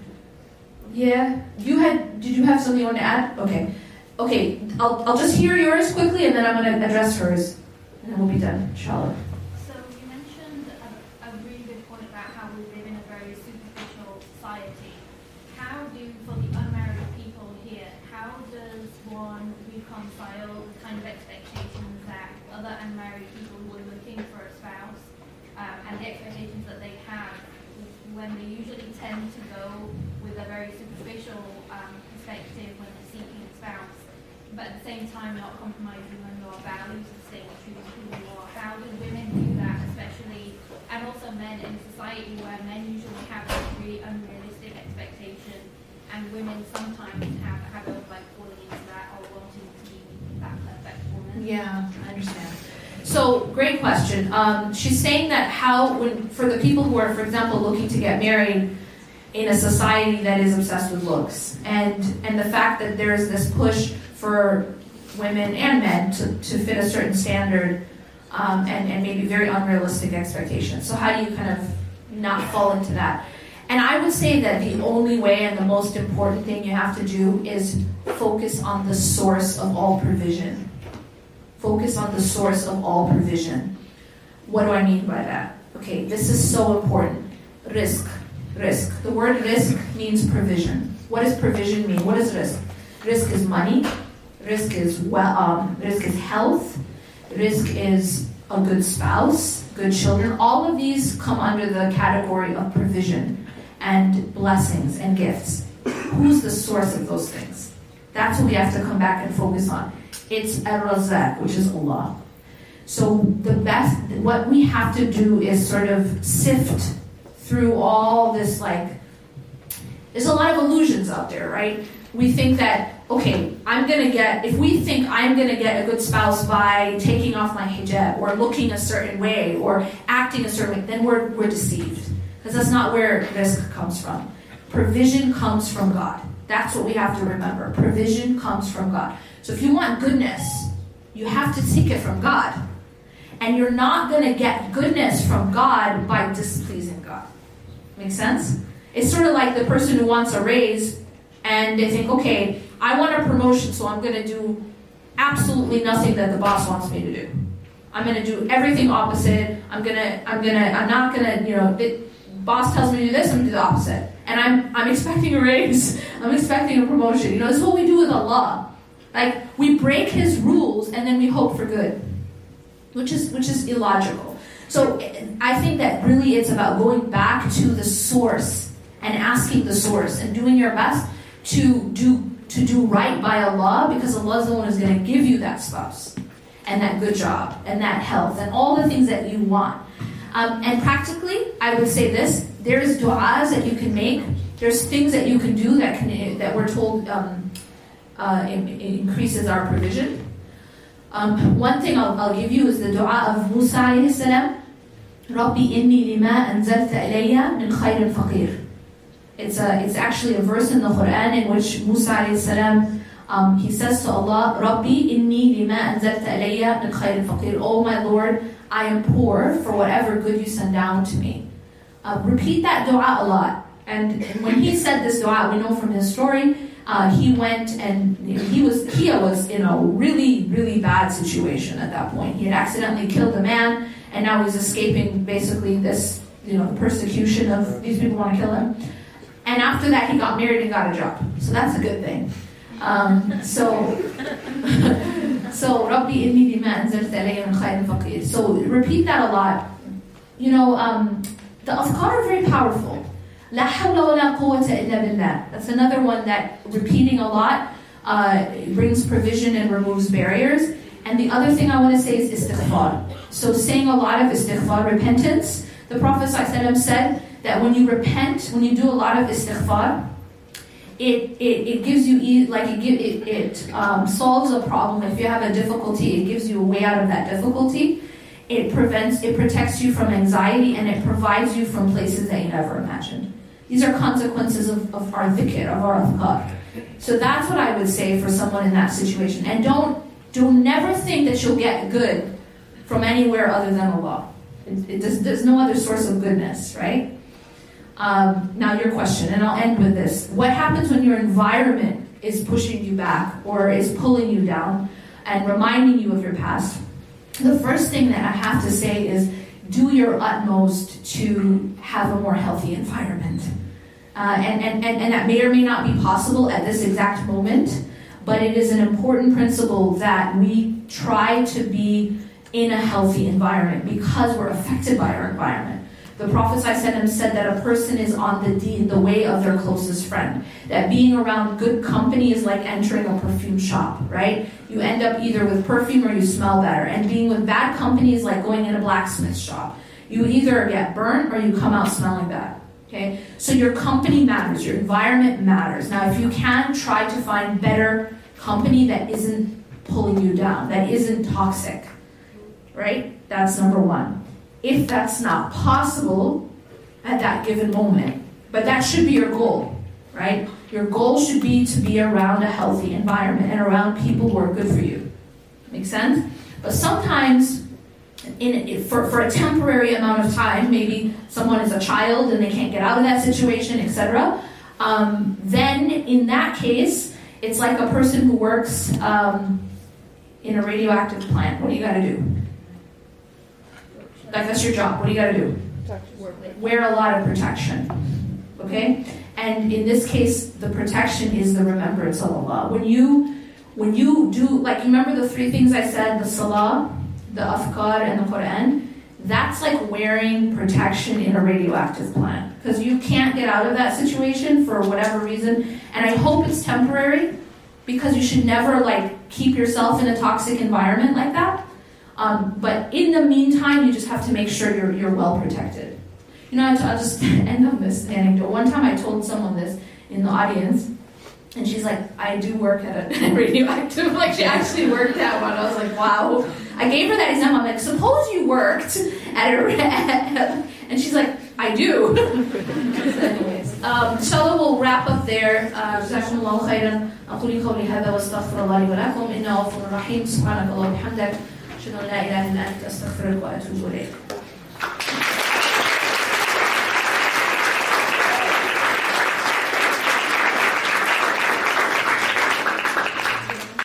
yeah. You had did you have something you want to add? Okay, okay. I'll I'll just hear yours quickly, and then I'm going to address hers, and then we'll be done, inshallah. So you mentioned a, a really good point about how we live in a very superficial society. How do, for the unmarried people here, how does one reconcile the kind of expectations that other unmarried people who are looking for a spouse um, and the expectations that they have when they usually tend to go with a very superficial um, perspective when they're seeking a spouse, but at the same time not compromising on your values and staying true to who you are? How do women do that, especially, and also men in society where men usually have a really unrealistic expectation, and women sometimes have a habit of like falling into that or wanting to be that perfect woman? Yeah, I understand. So, great question. Um, she's saying that how, when for the people who are, for example, looking to get married in a society that is obsessed with looks, and and the fact that there's this push for women and men to, to fit a certain standard, um, and, and maybe very unrealistic expectations. So how do you kind of not fall into that? And I would say that the only way and the most important thing you have to do is focus on the source of all provision. Focus on the source of all provision. What do I mean by that? Okay, this is so important. Risk. Risk. The word risk means provision. What does provision mean? What is risk? Risk is money. Risk is well. Um, risk is health. Risk is a good spouse, good children. All of these come under the category of provision and blessings and gifts. Who's the source of those things? That's what we have to come back and focus on. It's Ar-Razzaq, which is Allah. So the best, what we have to do is sort of sift through all this, like, there's a lot of illusions out there, right? We think that, okay, I'm going to get, if we think I'm going to get a good spouse by taking off my hijab or looking a certain way or acting a certain way, then we're, we're deceived. Because that's not where risk comes from. Provision comes from God. That's what we have to remember. Provision comes from God. So if you want goodness, you have to seek it from God. And you're not going to get goodness from God by displeasing God. Make sense? It's sort of like the person who wants a raise and they think, okay, I want a promotion, so I'm going to do absolutely nothing that the boss wants me to do. I'm going to do everything opposite. I'm going to, I'm going to, I'm not going to, you know, it, boss tells me to do this, I'm going to do the opposite. And I'm, I'm expecting a raise. I'm expecting a promotion. You know, this is what we do with Allah. Like, we break His rules and then we hope for good, which is, which is illogical. So I think that really it's about going back to the source and asking the source and doing your best to do to do right by Allah, because Allah is the one who's going to give you that spouse and that good job and that health and all the things that you want. Um, and practically, I would say this: there's du'as that you can make. There's things that you can do that can that we're told um, uh, it, it increases our provision. Um, one thing I'll, I'll give you is the du'a of Musa alayhi salam. Rabbi inni lima anzalta ilayya min khayrin faqir. It's a, it's actually a verse in the Quran in which Musa alayhi salam, um, he says to Allah, Rabbi inni lima anzalta ilayya min khayrin faqir. Oh my Lord, I am poor for whatever good you send down to me. Uh, repeat that dua a lot. And when he said this dua, we know from his story, uh, he went and you know, he was he was in a really, really bad situation at that point. He had accidentally killed a man, and now he's escaping basically this, you know, the persecution of these people want to kill him. And after that, he got married and got a job. So that's a good thing. Um, so, so Rabbi inni lima anzalta ilayya min khayrin faqir. So repeat that a lot. You know, um, the afkar are very powerful. La hawla wa la quwwata illa billah. That's another one that repeating a lot uh, brings provision and removes barriers. And the other thing I want to say is istighfar. So saying a lot of istighfar, repentance. The Prophet ﷺ said that when you repent, when you do a lot of istighfar, it it, it gives you, like it give, it, it um, solves a problem. If you have a difficulty, it gives you a way out of that difficulty. It prevents, it protects you from anxiety, and it provides you from places that you never imagined. These are consequences of, of our dhikr, of our afkar. So that's what I would say for someone in that situation. And don't, don't never think that you'll get good from anywhere other than Allah. It, it does, there's no other source of goodness, right? Um, now your question, and I'll end with this. What happens when your environment is pushing you back or is pulling you down and reminding you of your past? The first thing that I have to say is do your utmost to have a more healthy environment. Uh, and, and, and, and that may or may not be possible at this exact moment, but it is an important principle that we try to be in a healthy environment because we're affected by our environment. The Prophet ﷺ said that a person is on the deen, the way of their closest friend. That being around good company is like entering a perfume shop, right? You end up either with perfume or you smell better. And being with bad company is like going in a blacksmith shop. You either get burnt or you come out smelling bad. Okay? So your company matters, your environment matters. Now if you can, try to find better company that isn't pulling you down, that isn't toxic. Right? That's number one. If that's not possible at that given moment, but that should be your goal, right? Your goal should be to be around a healthy environment and around people who are good for you. Make sense? But sometimes, in for, for a temporary amount of time, maybe someone is a child and they can't get out of that situation, et cetera. Um, then, in that case, it's like a person who works um, in a radioactive plant. What do you got to do? Like, that's your job. What do you got to do? Wear a lot of protection. Okay? And in this case, the protection is the remembrance of Allah. When you when you do, like, you remember the three things I said, the salah, the afkar, and the Quran? That's like wearing protection in a radioactive plant. Because you can't get out of that situation for whatever reason. And I hope it's temporary, because you should never, like, keep yourself in a toxic environment like that. Um, but in the meantime, you just have to make sure you're you're well protected. You know, I'll just end on this anecdote. One time I told someone this in the audience, and she's like, I do work at a radioactive, like she actually worked at one. I was like, wow. I gave her that example. I'm like, suppose you worked at a, and she's like, I do. So anyways, um, inshallah we'll wrap up there. جزاكم الله خيرا. أقول قولي هذا واستغفر الله لي ولكم إنه غفور رحيم. سبحانك اللهم وبحمدك أشهد أن لا إله إلا أنت أستغفرك وأتوب إليك.